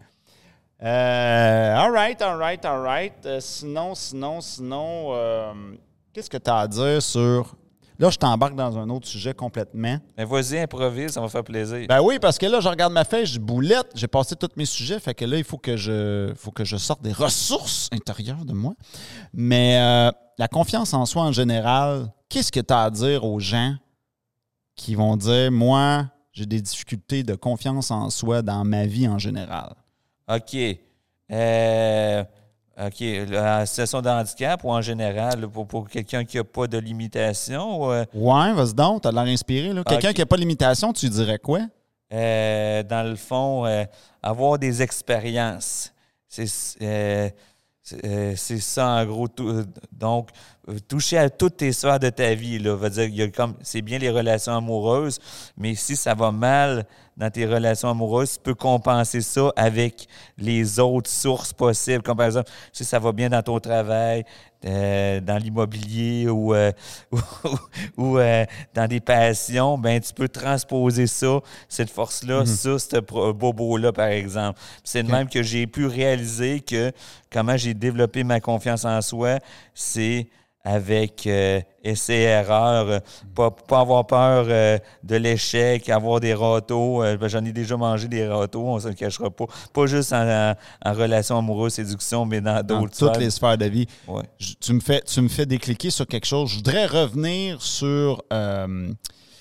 Euh, all right, all right, all right. Euh, sinon, sinon, sinon, euh, qu'est-ce que tu as à dire sur... Là, je t'embarque dans un autre sujet complètement. Mais vas-y, improvise, ça va faire plaisir. Ben oui, parce que là, je regarde ma feuille, je boulette, j'ai passé tous mes sujets, fait que là, il faut que je, faut que je sorte des ressources intérieures de moi. Mais euh, la confiance en soi en général, qu'est-ce que tu as à dire aux gens qui vont dire, moi, j'ai des difficultés de confiance en soi dans ma vie en général? OK. Euh... OK. La situation de handicap ou en général, pour, pour quelqu'un qui n'a pas de limitation? Ou, euh... Ouais, vas-y donc, tu as l'air inspiré. Là. Quelqu'un okay. qui n'a pas de limitation, tu dirais quoi? Euh, dans le fond, euh, avoir des expériences. C'est, euh, c'est, euh, c'est ça, en gros. Tout, donc, toucher à toutes tes sphères de ta vie. Là, veut dire, il y a comme, c'est bien les relations amoureuses, mais si ça va mal dans tes relations amoureuses, tu peux compenser ça avec les autres sources possibles, comme par exemple, si ça va bien dans ton travail, euh, dans l'immobilier ou, euh, ou, ou euh, dans des passions, ben tu peux transposer ça, cette force-là, mm-hmm. ça, ce bobo-là, par exemple. Puis c'est de okay. même que j'ai pu réaliser que comment j'ai développé ma confiance en soi, c'est avec euh, essai-erreur, euh, pas, pas avoir peur euh, de l'échec, avoir des râteaux. Euh, ben, j'en ai déjà mangé des râteaux, on ne se le cachera pas. Pas juste en, en, en relation amoureuse, séduction, mais dans d'autres dans toutes sphères. les sphères de vie. Ouais. Je, tu, me fais, tu me fais décliquer sur quelque chose. Je voudrais revenir sur euh,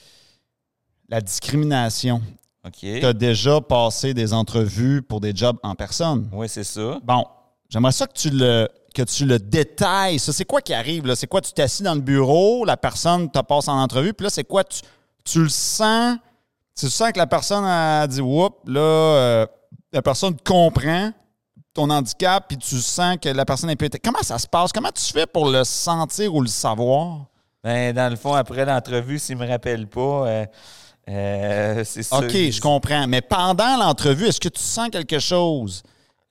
la discrimination. OK. Tu as déjà passé des entrevues pour des jobs en personne. Oui, c'est ça. Bon, j'aimerais ça que tu le... que tu le détailles. Ça, c'est quoi qui arrive? Là? C'est quoi? Tu t'assis dans le bureau, la personne te passe en entrevue, puis là, c'est quoi? Tu, tu le sens? Tu sens que la personne a dit « Oups! » Là, euh, la personne comprend ton handicap, puis tu sens que la personne est peut-être... Comment ça se passe? Comment tu fais pour le sentir ou le savoir? Bien, dans le fond, après l'entrevue, s'il ne me rappelle pas... Euh... Euh, c'est ça. OK, je comprends. Mais pendant l'entrevue, est-ce que tu sens quelque chose?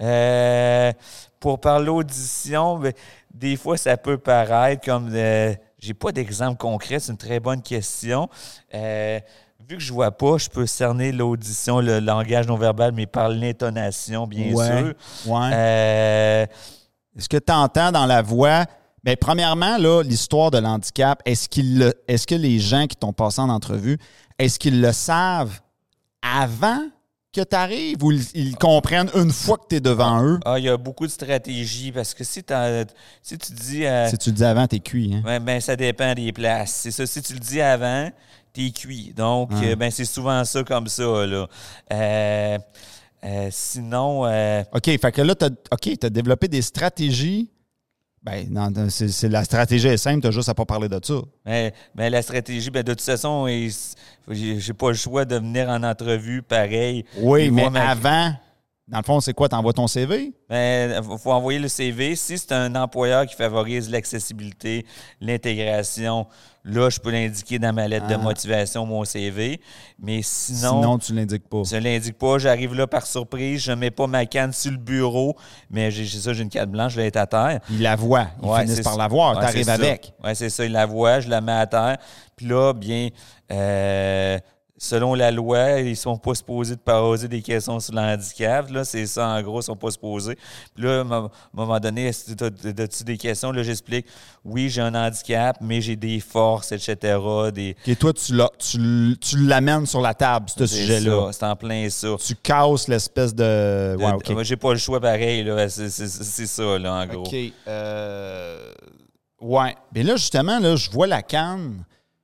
Euh, pour par l'audition, ben, des fois, ça peut paraître comme... Euh, j'ai pas d'exemple concret, c'est une très bonne question. Euh, vu que je vois pas, je peux cerner l'audition, le langage non-verbal, mais par l'intonation, bien ouais, sûr. Ouais. Euh, est-ce que tu entends dans la voix... Bien, premièrement, là, l'histoire de l'handicap, est-ce, qu'il le, est-ce que les gens qui t'ont passé en entrevue, est-ce qu'ils le savent avant que tu arrives ou ils, ils comprennent une fois que tu es devant eux? Ah, il y a beaucoup de stratégies parce que si, si tu dis... Euh, si tu le dis avant, tu es cuit. Hein? Ben, ben, ça dépend des places. C'est ça. Si tu le dis avant, tu es cuit. Donc, ah. euh, ben, c'est souvent ça comme ça. Là. Euh, euh, sinon... Euh, OK, fait que là, tu as okay, développé des stratégies. Ben, non, c'est, c'est, la stratégie est simple, tu as juste à pas parler de ça. Ben, ben, la stratégie, ben, de toute façon, j'ai, j'ai pas le choix de venir en entrevue pareil. Oui, mais ma... avant, dans le fond, c'est quoi? Tu envoies ton C V? Ben, il faut envoyer le C V. Si c'est un employeur qui favorise l'accessibilité, l'intégration, là, je peux l'indiquer dans ma lettre ah. de motivation, mon C V. Mais sinon... Sinon, tu ne l'indiques pas. Je ne l'indique pas. J'arrive là par surprise. Je ne mets pas ma canne sur le bureau. Mais j'ai, j'ai ça, j'ai une canne blanche, je vais être à terre. Il la voit. Ils ouais, finissent par la voir. Ouais, tu arrives avec. Oui, c'est ça. Il la voit. Je la mets à terre. Puis là, bien... Euh, selon la loi, ils ne sont pas supposés de poser des questions sur le handicap. Là, c'est ça, en gros, ils ne sont pas supposés. Puis là, à un moment donné, as-tu des questions? Là, j'explique, oui, j'ai un handicap, mais j'ai des forces, et cetera. Des... Et toi, tu, l'as, tu, tu l'amènes sur la table, ce c'est sujet-là. Ça, c'est en plein ça. Tu casses l'espèce de... de ouais, okay. Moi, j'ai pas le choix pareil. Là. C'est, c'est, c'est ça, là, en gros. OK. Euh... Ouais. Mais là, justement, là, je vois la canne...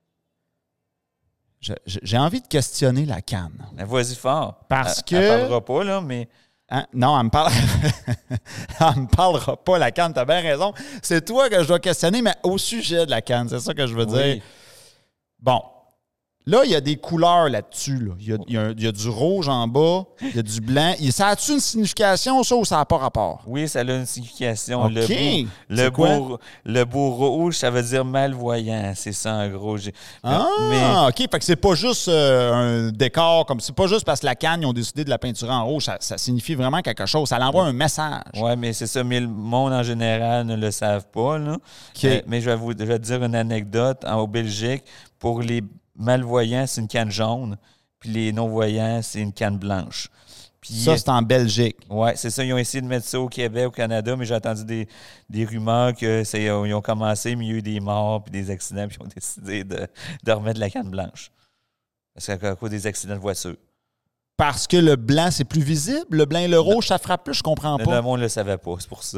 J'ai envie de questionner la canne. Ben vas-y fort. Parce elle, que... Elle parlera pas, là, mais... Hein? Non, elle me parle... elle me parlera pas, la canne. T'as bien raison. C'est toi que je dois questionner, mais au sujet de la canne. C'est ça que je veux oui. dire. Bon. Là, il y a des couleurs là-dessus. Là. Il, y a, il, y a, il y a du rouge en bas, il y a du blanc. Ça a-tu une signification, ça, ou ça n'a pas rapport? Oui, ça a une signification. OK. Le beau, le, beau, le beau rouge, ça veut dire malvoyant. C'est ça, en gros. Ah, mais... OK. Fait que c'est pas juste euh, un décor, comme c'est pas juste parce que la canne, ils ont décidé de la peinturer en rouge. Ça, ça signifie vraiment quelque chose. Ça l'envoie un message. Oui, mais c'est ça. Mais le monde, en général, ne le savent pas. Là. Okay. Euh, mais je vais vous je vais te dire une anecdote. En Belgique, pour les malvoyants, c'est une canne jaune. Puis les non-voyants, c'est une canne blanche. Puis, ça, c'est en Belgique. Oui, c'est ça. Ils ont essayé de mettre ça au Québec, au Canada, mais j'ai entendu des, des rumeurs qu'ils ont commencé, mais il y a eu des morts puis des accidents, puis ils ont décidé de, de remettre la canne blanche. Parce qu'à cause des accidents de voiture. Parce que le blanc, c'est plus visible? Le blanc et le rouge, ça frappe plus? Je comprends pas. Le monde ne le savait pas, c'est pour ça.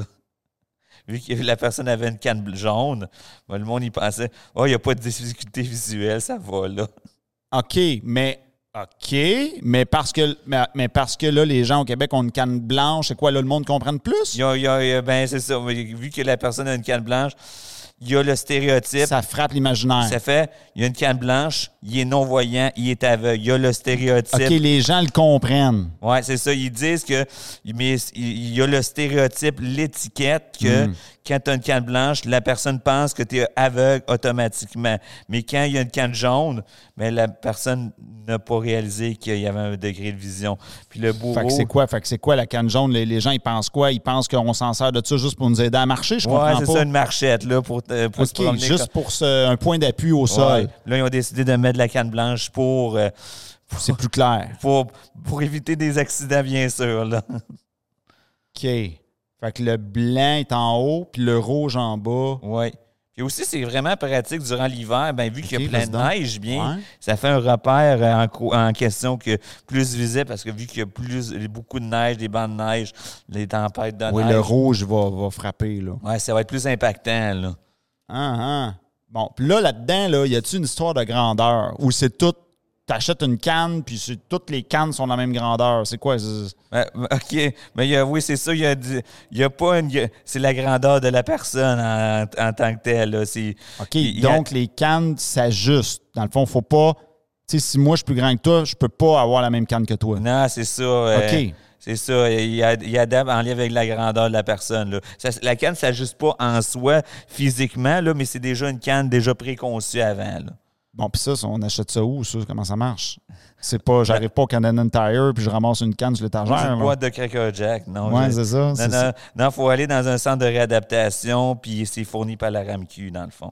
Vu que la personne avait une canne jaune, ben, le monde y pensait « Oh, il n'y a pas de difficulté visuelle, ça va là. » OK, mais OK, mais parce que mais, mais parce que là, les gens au Québec ont une canne blanche, c'est quoi, là, le monde comprenne plus? Il y a, il y a, ben, c'est ça. Vu que la personne a une canne blanche, il y a le stéréotype. Ça frappe l'imaginaire. Ça fait, il y a une canne blanche, il est non-voyant, il est aveugle. Il y a le stéréotype. OK, les gens le comprennent. Oui, c'est ça. Ils disent que mais il y a le stéréotype, l'étiquette, que mm. quand tu as une canne blanche, la personne pense que tu es aveugle automatiquement. Mais quand il y a une canne jaune, mais la personne n'a pas réalisé qu'il y avait un degré de vision. Puis le bourreau... Fait que c'est quoi? Fait que c'est quoi la canne jaune? Les, les gens, ils pensent quoi? Ils pensent qu'on s'en sert de ça juste pour nous aider à marcher? Je comprends ouais, pas. Oui, c'est ça, une marchette, là, pour, pour okay, se promener. Juste comme... pour ce, un point d'appui au sol. Ouais. Là, ils ont décidé de mettre la canne blanche pour... Euh, pour c'est plus clair. Pour, pour éviter des accidents, bien sûr, là. OK. Fait que le blanc est en haut, puis le rouge en bas. Oui. Puis aussi, c'est vraiment pratique durant l'hiver. Bien, vu qu'il y a plein de neige, bien, ouais. ça fait un repère en, en question que plus visible, parce que vu qu'il y a plus, beaucoup de neige, des bancs de neige, les tempêtes de oui, neige. Oui, le rouge va, va frapper, là. Oui, ça va être plus impactant, là. Ah, ah. Bon, puis là, là-dedans, là, y a-t-il une histoire de grandeur? Ou c'est tout, t'achètes une canne, puis c'est, toutes les cannes sont de la même grandeur? C'est quoi? C'est... Ben, OK. Mais y a, oui, c'est ça. Il y a, y a pas une... Y a, c'est la grandeur de la personne en, en tant que telle. Là. C'est, OK. Y, donc, y a... les cannes s'ajustent. Dans le fond, faut pas... Tu sais, si moi, je suis plus grand que toi, je peux pas avoir la même canne que toi. Non, c'est ça. Euh, OK. C'est ça. Il y a, il y a adapte en lien avec la grandeur de la personne. Là. Ça, la canne ne s'ajuste pas en soi physiquement, là, mais c'est déjà une canne déjà préconçue avant. Là. Bon, puis ça, on achète ça où, ça? Comment ça marche? C'est pas, j'arrive pas au Canadian Tire puis je ramasse une canne sur l'étagère. C'est une boîte de Cracker Jack, non? Oui, je... c'est ça. Non, c'est non, non, il faut aller dans un centre de réadaptation, puis c'est fourni par la RAMQ, dans le fond.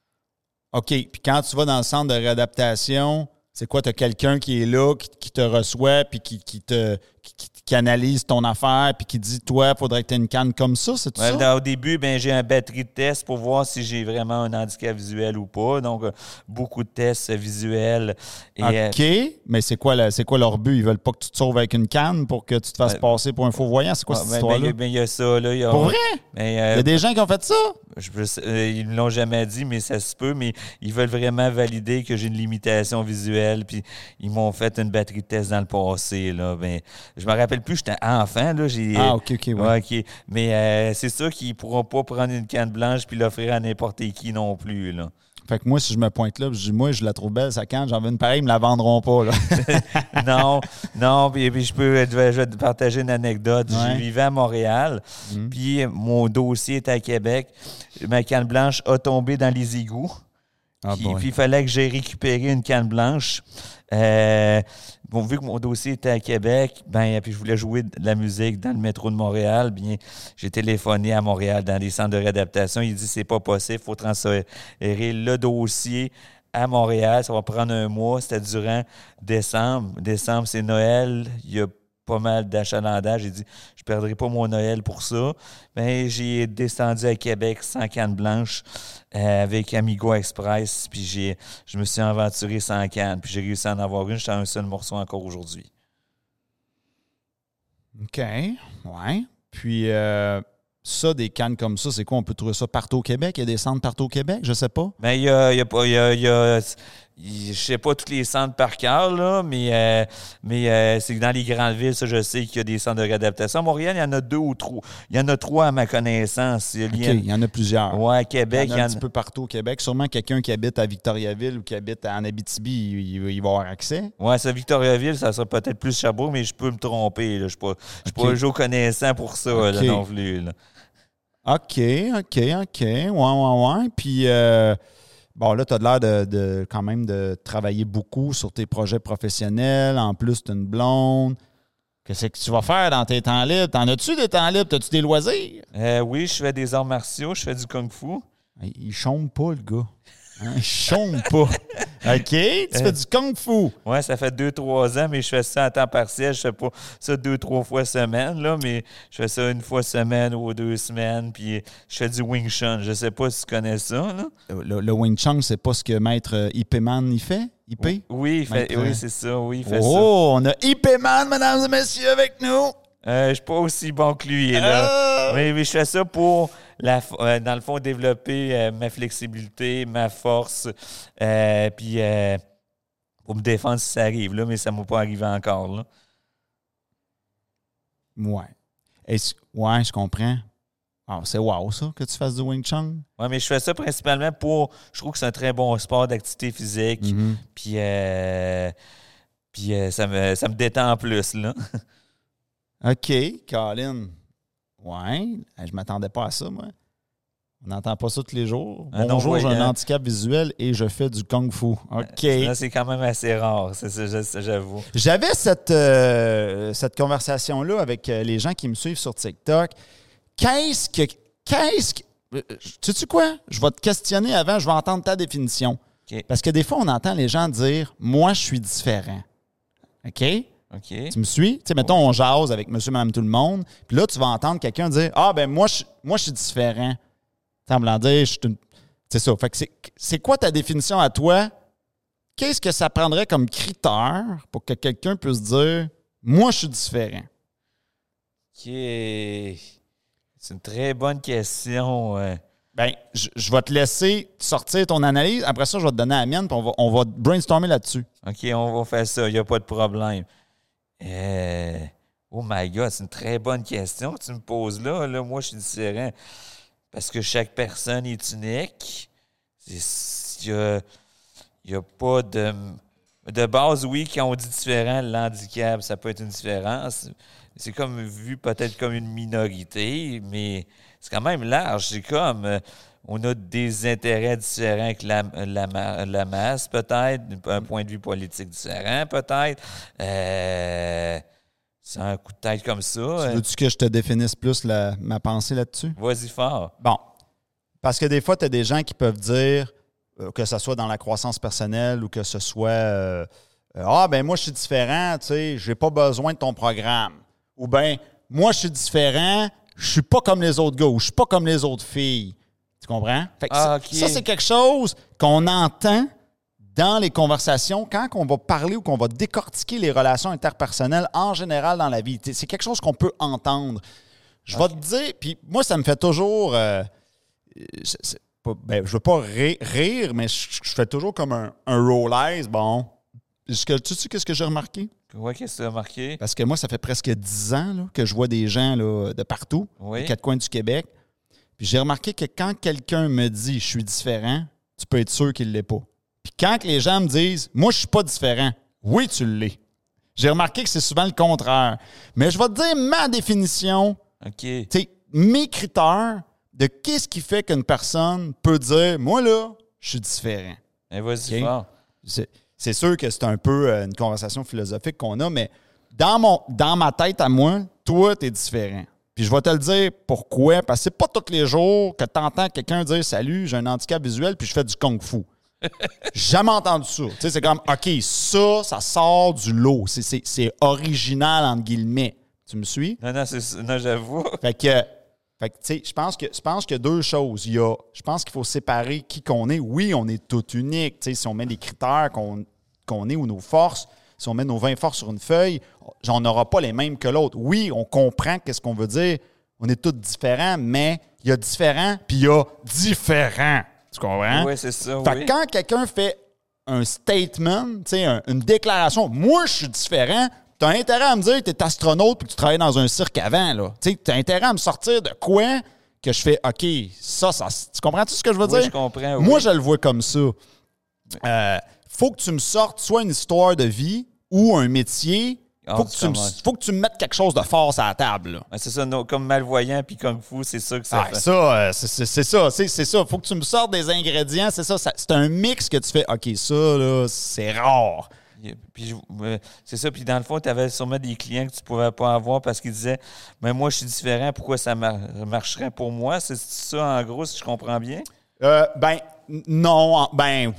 OK. Puis quand tu vas dans le centre de réadaptation, c'est quoi? Tu as quelqu'un qui est là, qui, qui te reçoit, puis qui, qui te qui, qui analyse ton affaire, puis qui dit, toi, il faudrait que tu aies une canne comme ça, c'est tout ouais, ça? Dans, au début, ben, j'ai un batterie de tests pour voir si j'ai vraiment un handicap visuel ou pas. Donc, euh, beaucoup de tests visuels. Et, OK. Euh, mais c'est quoi, la, c'est quoi leur but? Ils veulent pas que tu te sauves avec une canne pour que tu te fasses euh, passer pour un faux-voyant? C'est quoi ouais, cette ben, histoire-là? Ben, il y, y a ça. Là, y a, pour vrai? Ben, euh, il y a des gens qui ont fait ça? Je peux, euh, ils ne l'ont jamais dit, mais ça se peut. Mais ils veulent vraiment valider que j'ai une limitation visuelle. Puis ils m'ont fait une batterie de tests dans le passé. Là. Ben, je me rappelle plus, j'étais enfant. Là, j'ai, ah, OK, OK, ouais. ouais OK. Mais euh, c'est sûr qu'ils ne pourront pas prendre une canne blanche puis l'offrir à n'importe qui non plus. Là. Fait que moi, si je me pointe là, je dis, moi, je la trouve belle, sa canne, j'en veux une pareille, ils me la vendront pas. Là. non, non, puis, puis je peux je vais, je vais te partager une anecdote. Ouais. Je vivais à Montréal, mm. puis mon dossier était à Québec. Ma canne blanche a tombé dans les égouts. Ah, puis, puis il fallait que j'aie récupéré une canne blanche. Euh, bon, vu que mon dossier était à Québec, ben, puis je voulais jouer de la musique dans le métro de Montréal, bien, j'ai téléphoné à Montréal dans les centres de réadaptation. Il dit c'est pas possible, il faut transférer le dossier à Montréal. Ça va prendre un mois. C'était durant décembre. Décembre, c'est Noël. Il y a pas mal d'achalandage. J'ai dit, je ne perdrai pas mon Noël pour ça. Mais j'ai descendu à Québec sans canne blanche euh, avec Amigo Express. Puis j'ai, je me suis aventuré sans canne. Puis j'ai réussi à en avoir une. J'étais un seul morceau encore aujourd'hui. OK. Ouais. Puis euh, ça, des cannes comme ça, c'est quoi? On peut trouver ça partout au Québec? Il y a des centres partout au Québec? Je sais pas. Bien, il y a... Il y a, il y a, il y a je sais pas tous les centres par cœur, là, mais, euh, mais euh, c'est que dans les grandes villes, ça, je sais qu'il y a des centres de réadaptation. À Montréal, il y en a deux ou trois. Il y en a trois à ma connaissance. Il y, OK, il y en a plusieurs. Ouais, à Québec. Il y en a un petit peu partout au Québec. Sûrement quelqu'un qui habite à Victoriaville ou qui habite en Abitibi, il, il va avoir accès. Ouais, ça, Victoriaville, ça sera peut-être plus Sherbrooke, mais je peux me tromper. Je ne suis pas, je suis OK. pas jour connaissant pour ça, OK. là, non plus. Là. OK, OK, OK. Ouais, ouais, ouais. Puis, euh, bon, là, tu as l'air de, de, quand même de travailler beaucoup sur tes projets professionnels. En plus, tu as une blonde. Qu'est-ce que tu vas faire dans tes temps libres? T'en as-tu des temps libres? T'as-tu des loisirs? Euh, oui, je fais des arts martiaux, je fais du kung-fu. Il chôme pas, le gars. Hein? Il chôme pas. OK? Tu fais du kung-fu. Oui, ça fait deux, trois ans, mais je fais ça à temps partiel. Je fais pas ça deux, trois fois semaine, là, mais je fais ça une fois semaine ou deux semaines, puis je fais du Wing Chun. Je sais pas si tu connais ça, là. Le, le Wing Chun, c'est pas ce que Maître I P Man y fait? I P? Oui, il fait, Maître... oui, c'est ça. Oui, il fait oh, ça. on a I P Man, mesdames et messieurs, avec nous. Euh, je suis pas aussi bon que lui, là. Ah! Mais, mais je fais ça pour, la, euh, dans le fond, développer euh, ma flexibilité, ma force, euh, puis euh, pour me défendre si ça arrive, là, mais ça ne m'a pas arrivé encore, là. Ouais. Est-ce... Ouais, je comprends. Ah, c'est wow, ça, que tu fasses du Wing Chun? Oui, mais je fais ça principalement pour... Je trouve que c'est un très bon sport d'activité physique. Mm-hmm. Puis, euh, puis euh, ça, me, ça me détend en plus, là. OK, Colin. Ouais, je m'attendais pas à ça, moi. On n'entend pas ça tous les jours. Ah, Bonjour, non, j'ai ouais, un hein. handicap visuel et je fais du kung-fu. OK. Là, c'est quand même assez rare, c'est ça, j'avoue. J'avais cette, euh, cette conversation-là avec euh, les gens qui me suivent sur TikTok. Qu'est-ce que... Qu'est-ce que... Euh, tu sais quoi? Je vais te questionner avant, je vais entendre ta définition. OK. Parce que des fois, on entend les gens dire « Moi, je suis différent. » OK? OK. Tu me suis? Tu sais, mettons, on jase avec monsieur, madame, tout le monde. Puis là, tu vas entendre quelqu'un dire « Ah, ben moi, je, moi, je suis différent. » Semblant dire, je suis une... C'est ça. Fait que c'est, c'est quoi ta définition à toi? Qu'est-ce que ça prendrait comme critère pour que quelqu'un puisse dire « Moi, je suis différent. » OK. C'est une très bonne question. Ouais. Bien, je, je vais te laisser sortir ton analyse. Après ça, je vais te donner la mienne, puis on va, on va brainstormer là-dessus. OK, on va faire ça. Il n'y a pas de problème. Euh... Oh my God, c'est une très bonne question que tu me poses là. Là, moi, je suis différent. Parce que chaque personne est unique. Il n'y a, y a pas de... De base, oui, quand on dit différent, le handicap, ça peut être une différence. C'est comme vu peut-être comme une minorité, mais c'est quand même large. C'est comme... Euh, on a des intérêts différents que la, la, la masse, peut-être. Un point de vue politique différent, peut-être. Euh, c'est un coup de tête comme ça. Tu veux-tu que je te définisse plus la, ma pensée là-dessus? Vas-y fort. Bon. Parce que des fois, tu as des gens qui peuvent dire, euh, que ce soit dans la croissance personnelle ou que ce soit euh, euh, ah, ben moi, je suis différent, tu sais, j'ai pas besoin de ton programme. Ou bien, moi, je suis différent, je suis pas comme les autres gars ou je suis pas comme les autres filles. Tu comprends? Fait que Ah, ça, okay. ça, c'est quelque chose qu'on entend dans les conversations quand on va parler ou qu'on va décortiquer les relations interpersonnelles en général dans la vie. C'est quelque chose qu'on peut entendre. Je okay. vais te dire, puis moi, ça me fait toujours... Euh, c'est, c'est pas, ben, je veux pas rire, rire mais je, je fais toujours comme un, un roll eyes. Bon, tu sais qu'est-ce que j'ai remarqué? Ouais, qu'est-ce que tu as remarqué? Parce que moi, ça fait presque dix ans là, que je vois des gens là, de partout, oui. des quatre coins du Québec. Puis j'ai remarqué que quand quelqu'un me dit « je suis différent », tu peux être sûr qu'il ne l'est pas. Puis quand les gens me disent « moi, je suis pas différent », oui, tu l'es. J'ai remarqué que c'est souvent le contraire. Mais je vais te dire ma définition, okay. tu sais, mes critères de qu'est-ce qui fait qu'une personne peut dire « moi, là, je suis différent ». Et vas-y okay? fort. C'est, c'est sûr que c'est un peu une conversation philosophique qu'on a, mais dans, mon, dans ma tête à moi, toi, tu es différent. Puis je vais te le dire pourquoi, parce que c'est pas tous les jours que tu entends quelqu'un dire « Salut, j'ai un handicap visuel, puis je fais du kung-fu ». J'ai jamais entendu ça. Tu sais, c'est comme « OK, ça, ça sort du lot. C'est, c'est, c'est original, entre guillemets. » Tu me suis? Non, non, c'est, non j'avoue. Fait que, fait que tu sais, je pense que je pense qu'il y a deux choses. Il y a, je pense qu'il faut séparer qui qu'on est. Oui, on est tout unique. Tu sais, si on met des critères qu'on, qu'on est ou nos forces, si on met nos vingt forces sur une feuille, on n'aura pas les mêmes que l'autre. Oui, on comprend qu'est-ce qu'on veut dire. On est tous différents, mais il y a différent, puis il y a différent. Tu comprends? Oui, c'est ça, fait oui. que quand quelqu'un fait un statement, un, une déclaration. Moi, je suis différent. Tu as intérêt à me dire que tu es astronaute et que tu travailles dans un cirque avant. Tu as intérêt à me sortir de quoi que je fais, OK, ça, ça tu comprends-tu ce que je veux oui, dire? je comprends, oui. Moi, je le vois comme ça. Euh, faut que tu me sortes soit une histoire de vie ou un métier. Faut, que tu me, faut que tu me mettes quelque chose de fort sur la table. Là. C'est ça, non, comme malvoyant puis kung fu, c'est ça que ça ah, fait. Ça, euh, c'est, c'est, c'est ça, c'est, c'est ça. Faut que tu me sortes des ingrédients, c'est ça, ça. C'est un mix que tu fais, OK, ça, là, c'est rare. Puis, euh, c'est ça, puis dans le fond, tu avais sûrement des clients que tu ne pouvais pas avoir parce qu'ils disaient « Mais moi, je suis différent, pourquoi ça mar- marcherait pour moi? » C'est ça, en gros, si je comprends bien? Euh, ben, non, ben...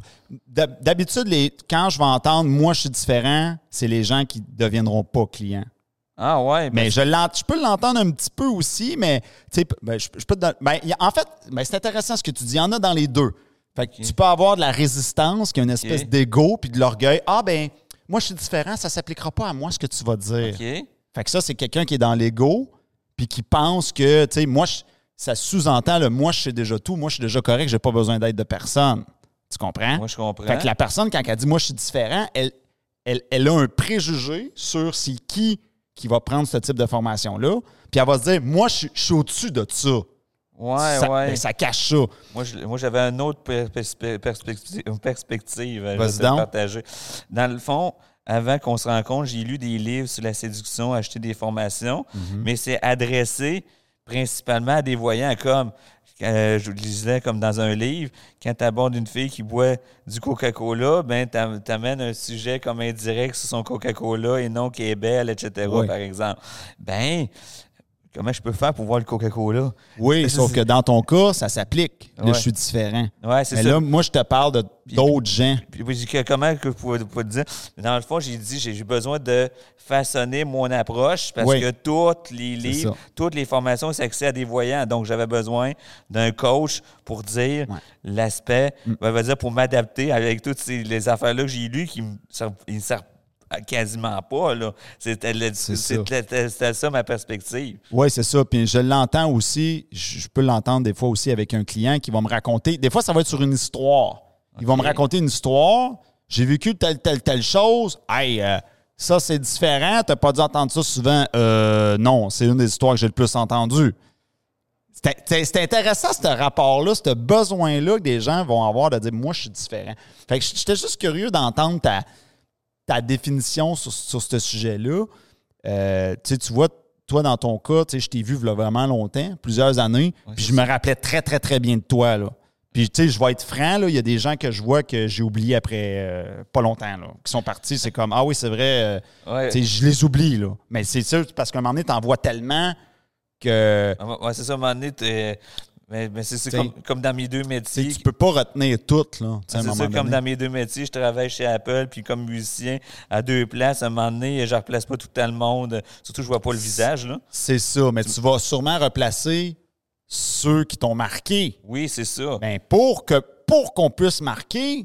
D'habitude, les, quand je vais entendre « moi, je suis différent », c'est les gens qui ne deviendront pas clients. Ah ouais? Ben mais je, je peux l'entendre un petit peu aussi, mais ben, je, je peux te, ben, en fait, ben, c'est intéressant ce que tu dis. Il y en a dans les deux. Fait que okay. Tu peux avoir de la résistance, qui est une espèce okay. d'ego, puis de l'orgueil. Ah ben, moi, je suis différent, ça ne s'appliquera pas à moi ce que tu vas dire. Okay. Fait que ça, c'est quelqu'un qui est dans l'ego, puis qui pense que, tu sais, moi, je, ça sous-entend le « moi, je sais déjà tout, moi, je suis déjà correct, je n'ai pas besoin d'aide de personne ». Tu comprends? Moi, je comprends. Fait que la personne, quand elle dit « moi, je suis différent », elle, elle, elle a un préjugé sur c'est qui qui va prendre ce type de formation-là, puis elle va se dire « moi, je, je suis au-dessus de ça ». Ouais, ça, ouais. Ben, ça cache ça. Moi, je, moi j'avais une autre per- per- perspective, perspective à partager. Dans le fond, avant qu'on se rencontre, j'ai lu des livres sur la séduction, acheté des formations, mm-hmm. mais c'est adressé principalement à des voyants comme... Euh, je lisais comme dans un livre, quand tu abordes une fille qui boit du Coca-Cola, ben tu amènes un sujet comme indirect sur son Coca-Cola et non qu'elle est belle, et cetera, oui. par exemple. Ben, comment je peux faire pour voir le Coca-Cola? Oui, sauf que dans ton cas, ça s'applique. Là, ouais. je suis différent. Ouais, c'est Mais ça. là, moi, je te parle de, d'autres gens. Puis, puis, puis comment que je pourrais te dire? Dans le fond, j'ai dit, j'ai besoin de façonner mon approche parce oui. que tous les livres, toutes les formations, c'est accès à des voyants. Donc, j'avais besoin d'un coach pour dire ouais. l'aspect, mm. on va dire pour m'adapter avec toutes ces, les affaires-là que j'ai lues qui ne me servent quasiment pas. Là. C'était, c'est c'était, c'était, c'était ça ma perspective. Oui, c'est ça. Puis je l'entends aussi, je peux l'entendre des fois aussi avec un client qui va me raconter. Des fois, ça va être sur une histoire. Il okay. va me raconter une histoire. J'ai vécu telle, telle, telle chose. Hey, euh, ça, c'est différent. Tu n'as pas dû entendre ça souvent. Euh, non, c'est une des histoires que j'ai le plus entendues. C'est, c'est, c'est intéressant, ce rapport-là, ce besoin-là que des gens vont avoir de dire « moi, je suis différent ». Fait que j'étais juste curieux d'entendre ta, ta définition sur, sur ce sujet-là. Euh, tu vois, toi, dans ton cas, je t'ai vu là, vraiment longtemps, plusieurs années, ouais, puis je me rappelais très, très, très bien de toi, là. Puis, tu sais, je vais être franc, il y a des gens que je vois que j'ai oubliés après euh, pas longtemps, là, qui sont partis. C'est comme, ah oui, c'est vrai, euh, ouais. tu sais, je les oublie, là. Mais c'est sûr, parce qu'à un moment donné, t'en vois tellement que... Ouais, c'est ça, à un moment donné, t'es... Mais, mais c'est, c'est comme, comme dans mes deux métiers. Tu peux pas retenir tout, là. C'est ça, donné. Comme dans mes deux métiers, je travaille chez Apple, puis comme musicien, à deux places, à un moment donné, je ne replace pas tout le temps le monde. Surtout, je vois pas le visage, là. C'est ça, mais tu vas sûrement replacer ceux qui t'ont marqué. Oui, c'est ça. Ben, pour, que, pour qu'on puisse marquer,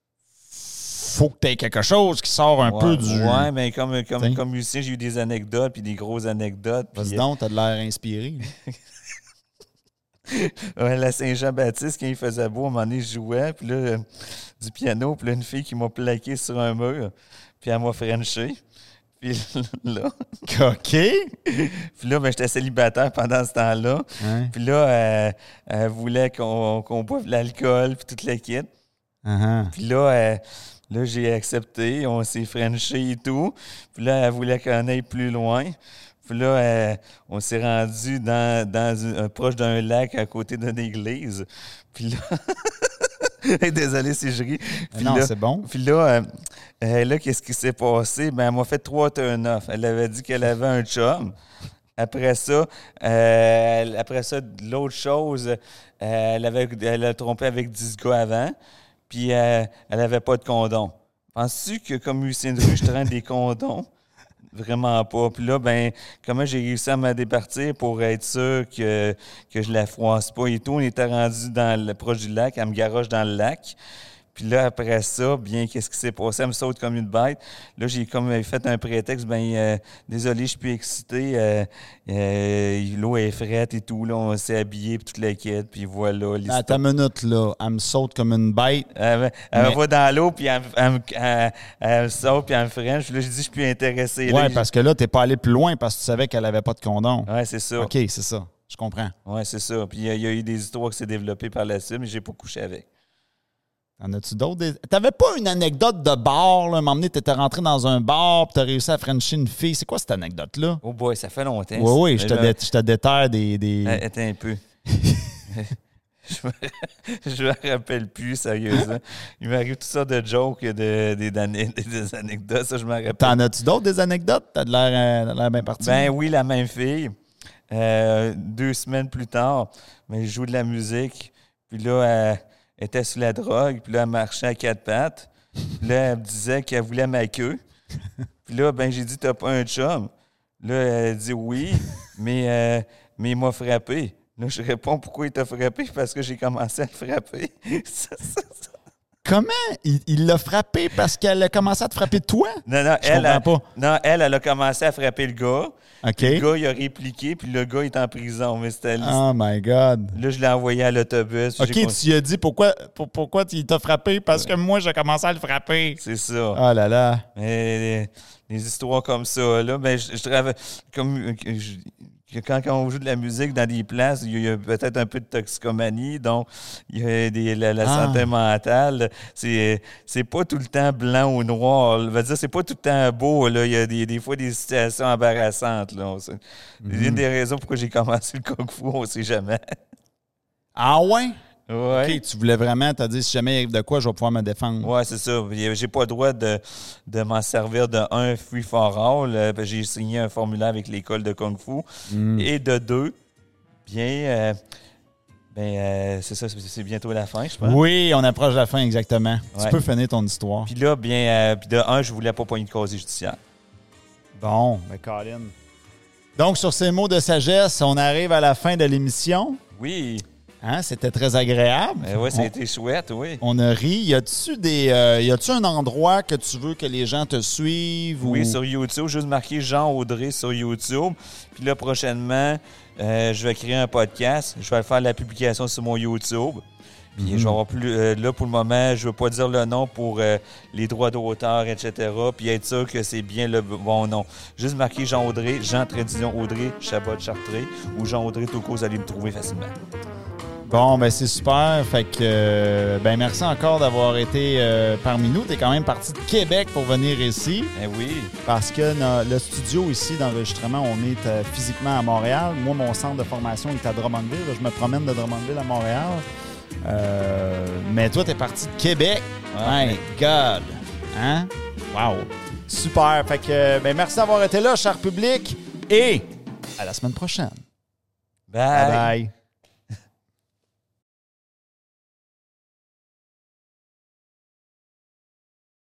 faut que tu aies quelque chose qui sort un ouais, peu du... Oui, mais comme, comme, comme musicien, j'ai eu des anecdotes, puis des grosses anecdotes. Vas-y puis... donc, t'as de l'air inspiré. Ouais, la Saint-Jean-Baptiste, quand il faisait beau, à un moment donné, je jouais, puis là, euh, du piano, puis là, une fille qui m'a plaqué sur un mur, puis elle m'a frenché. Puis là... OK! Puis là, ben, j'étais célibataire pendant ce temps-là. Hein? Puis là, euh, elle voulait qu'on, qu'on boive de l'alcool, puis toute la kit. Uh-huh. Puis là, euh, là, j'ai accepté, on s'est frenché et tout. Puis là, elle voulait qu'on aille plus loin. Puis là, euh, on s'est rendu dans, dans une, euh, proche d'un lac à côté d'une église. Puis là... Désolé si je ris. Puis non, là, c'est bon. Puis là, euh, euh, là, qu'est-ce qui s'est passé? Ben, elle m'a fait trois turn-off. Elle avait dit qu'elle avait un chum. Après ça, euh, après ça, l'autre chose, euh, elle, avait, elle a trompé avec dix gars avant. Puis euh, elle n'avait pas de condom. Penses-tu que comme musicien de rue, je traîne des condoms? Vraiment pas. Puis là, ben, comment j'ai réussi à me départir pour être sûr que, que je la froisse pas et tout. On était rendu dans le, proche du lac, elle me garoche dans le lac. Puis là, après ça, bien, qu'est-ce qui s'est passé? Elle me saute comme une bête. Là, j'ai comme fait un prétexte. Ben, euh, désolé, je suis plus excité. Euh, euh, l'eau est frette et tout. Là, on s'est habillé, puis toute la quête. Puis voilà. À ta minute, là, elle me saute comme une bête. Elle, elle mais... va dans l'eau, puis elle, elle, elle, elle me saute, puis elle me freine. Puis là, je dis, je suis plus intéressé. Oui, là, parce que là, t'es pas allé plus loin parce que tu savais qu'elle n'avait pas de condom. Oui, c'est ça. OK, c'est ça. Je comprends. Oui, c'est ça. Puis il y, y a eu des histoires qui s'est développées par la suite, mais j'ai pas couché avec. En as-tu d'autres? Des... T'avais pas une anecdote de bar, là? À un moment donné, t'étais rentré dans un bar, puis t'as réussi à frencher une fille. C'est quoi cette anecdote-là? Oh boy, ça fait longtemps. Oui, oui, je te, dé... je te déterre des... des... Euh, attends un peu. je, me... je me rappelle plus, sérieusement. Il m'arrive toutes sortes de jokes, de, des, des anecdotes, ça, je me rappelle. T'en as-tu d'autres, des anecdotes? T'as de l'air, euh, l'air bien parti. Ben oui, la même fille. Euh, deux semaines plus tard, ben, je joue de la musique, puis là, elle... Elle était sous la drogue, puis là, elle marchait à quatre pattes. Puis là, elle me disait qu'elle voulait ma queue. Puis là, ben j'ai dit, t'as pas un chum? Là, elle dit oui, mais, euh, mais il m'a frappé. Là, je réponds, pourquoi il t'a frappé? Parce que j'ai commencé à le frapper. ça, ça, ça. Comment? Il, il l'a frappé parce qu'elle a commencé à te frapper toi? Non, non, je elle, a, pas. non, elle, elle a commencé à frapper le gars. Okay. Le gars, il a répliqué, puis le gars est en prison. Mais c'était oh my God. Là, je l'ai envoyé à l'autobus. OK, j'ai... tu lui as dit pourquoi, pour, pourquoi il t'a frappé? Parce que moi, j'ai commencé à le frapper. C'est ça. Oh là là. Mais les, les histoires comme ça, là, ben, je, je travaille comme... Je, Quand, quand on joue de la musique dans des places, il y a peut-être un peu de toxicomanie, donc il y a des, la, la ah. santé mentale. C'est, c'est pas tout le temps blanc ou noir. Je veux dire, c'est pas tout le temps beau. Là. Il y a des, des fois des situations embarrassantes. Là. C'est mm-hmm. une des raisons pourquoi j'ai commencé le Kung Fu, on sait jamais. Ah ouais? Ouais. OK, tu voulais vraiment te dire si jamais il arrive de quoi, je vais pouvoir me défendre. Oui, c'est ça. J'ai pas le droit de, de m'en servir de un, free for all. J'ai signé un formulaire avec l'école de Kung Fu. Mm. Et de deux, bien, euh, ben, euh, c'est ça, c'est bientôt la fin, je pense. Oui, on approche de la fin, exactement. Ouais. Tu peux finir ton histoire. Puis là, bien, euh, puis de un, je voulais pas pogner de casier judiciaire. Bon, ben Colin. Donc, sur ces mots de sagesse, on arrive à la fin de l'émission. Oui. Hein, c'était très agréable. Ben oui, ça a on, été chouette, oui. On a ri. Y a-tu des, euh, y a-tu un endroit que tu veux que les gens te suivent? Oui, ou... sur YouTube. Juste marquer Jean Audrey sur YouTube. Puis là, prochainement, euh, je vais créer un podcast. Je vais faire la publication sur mon YouTube. Puis mm-hmm. je vais avoir plus, euh, là, pour le moment, je ne veux pas dire le nom pour euh, les droits d'auteur, et cetera. Puis être sûr que c'est bien le bon nom. Juste marquer Jean Audrey, Jean Tradition Audrey, Chabot Chartré ou Jean Audrey tout court, vous allez me trouver facilement. Bon, ben c'est super. Fait que, ben merci encore d'avoir été euh, parmi nous. Tu es quand même parti de Québec pour venir ici. Eh oui. Parce que no, le studio ici d'enregistrement, on est euh, physiquement à Montréal. Moi, mon centre de formation est à Drummondville. Je me promène de Drummondville à Montréal. Euh, mais toi, tu es parti de Québec. Ah, My God. Hein? Wow. Super. Fait que, ben merci d'avoir été là, cher public. Et à la semaine prochaine. Bye. Bye bye.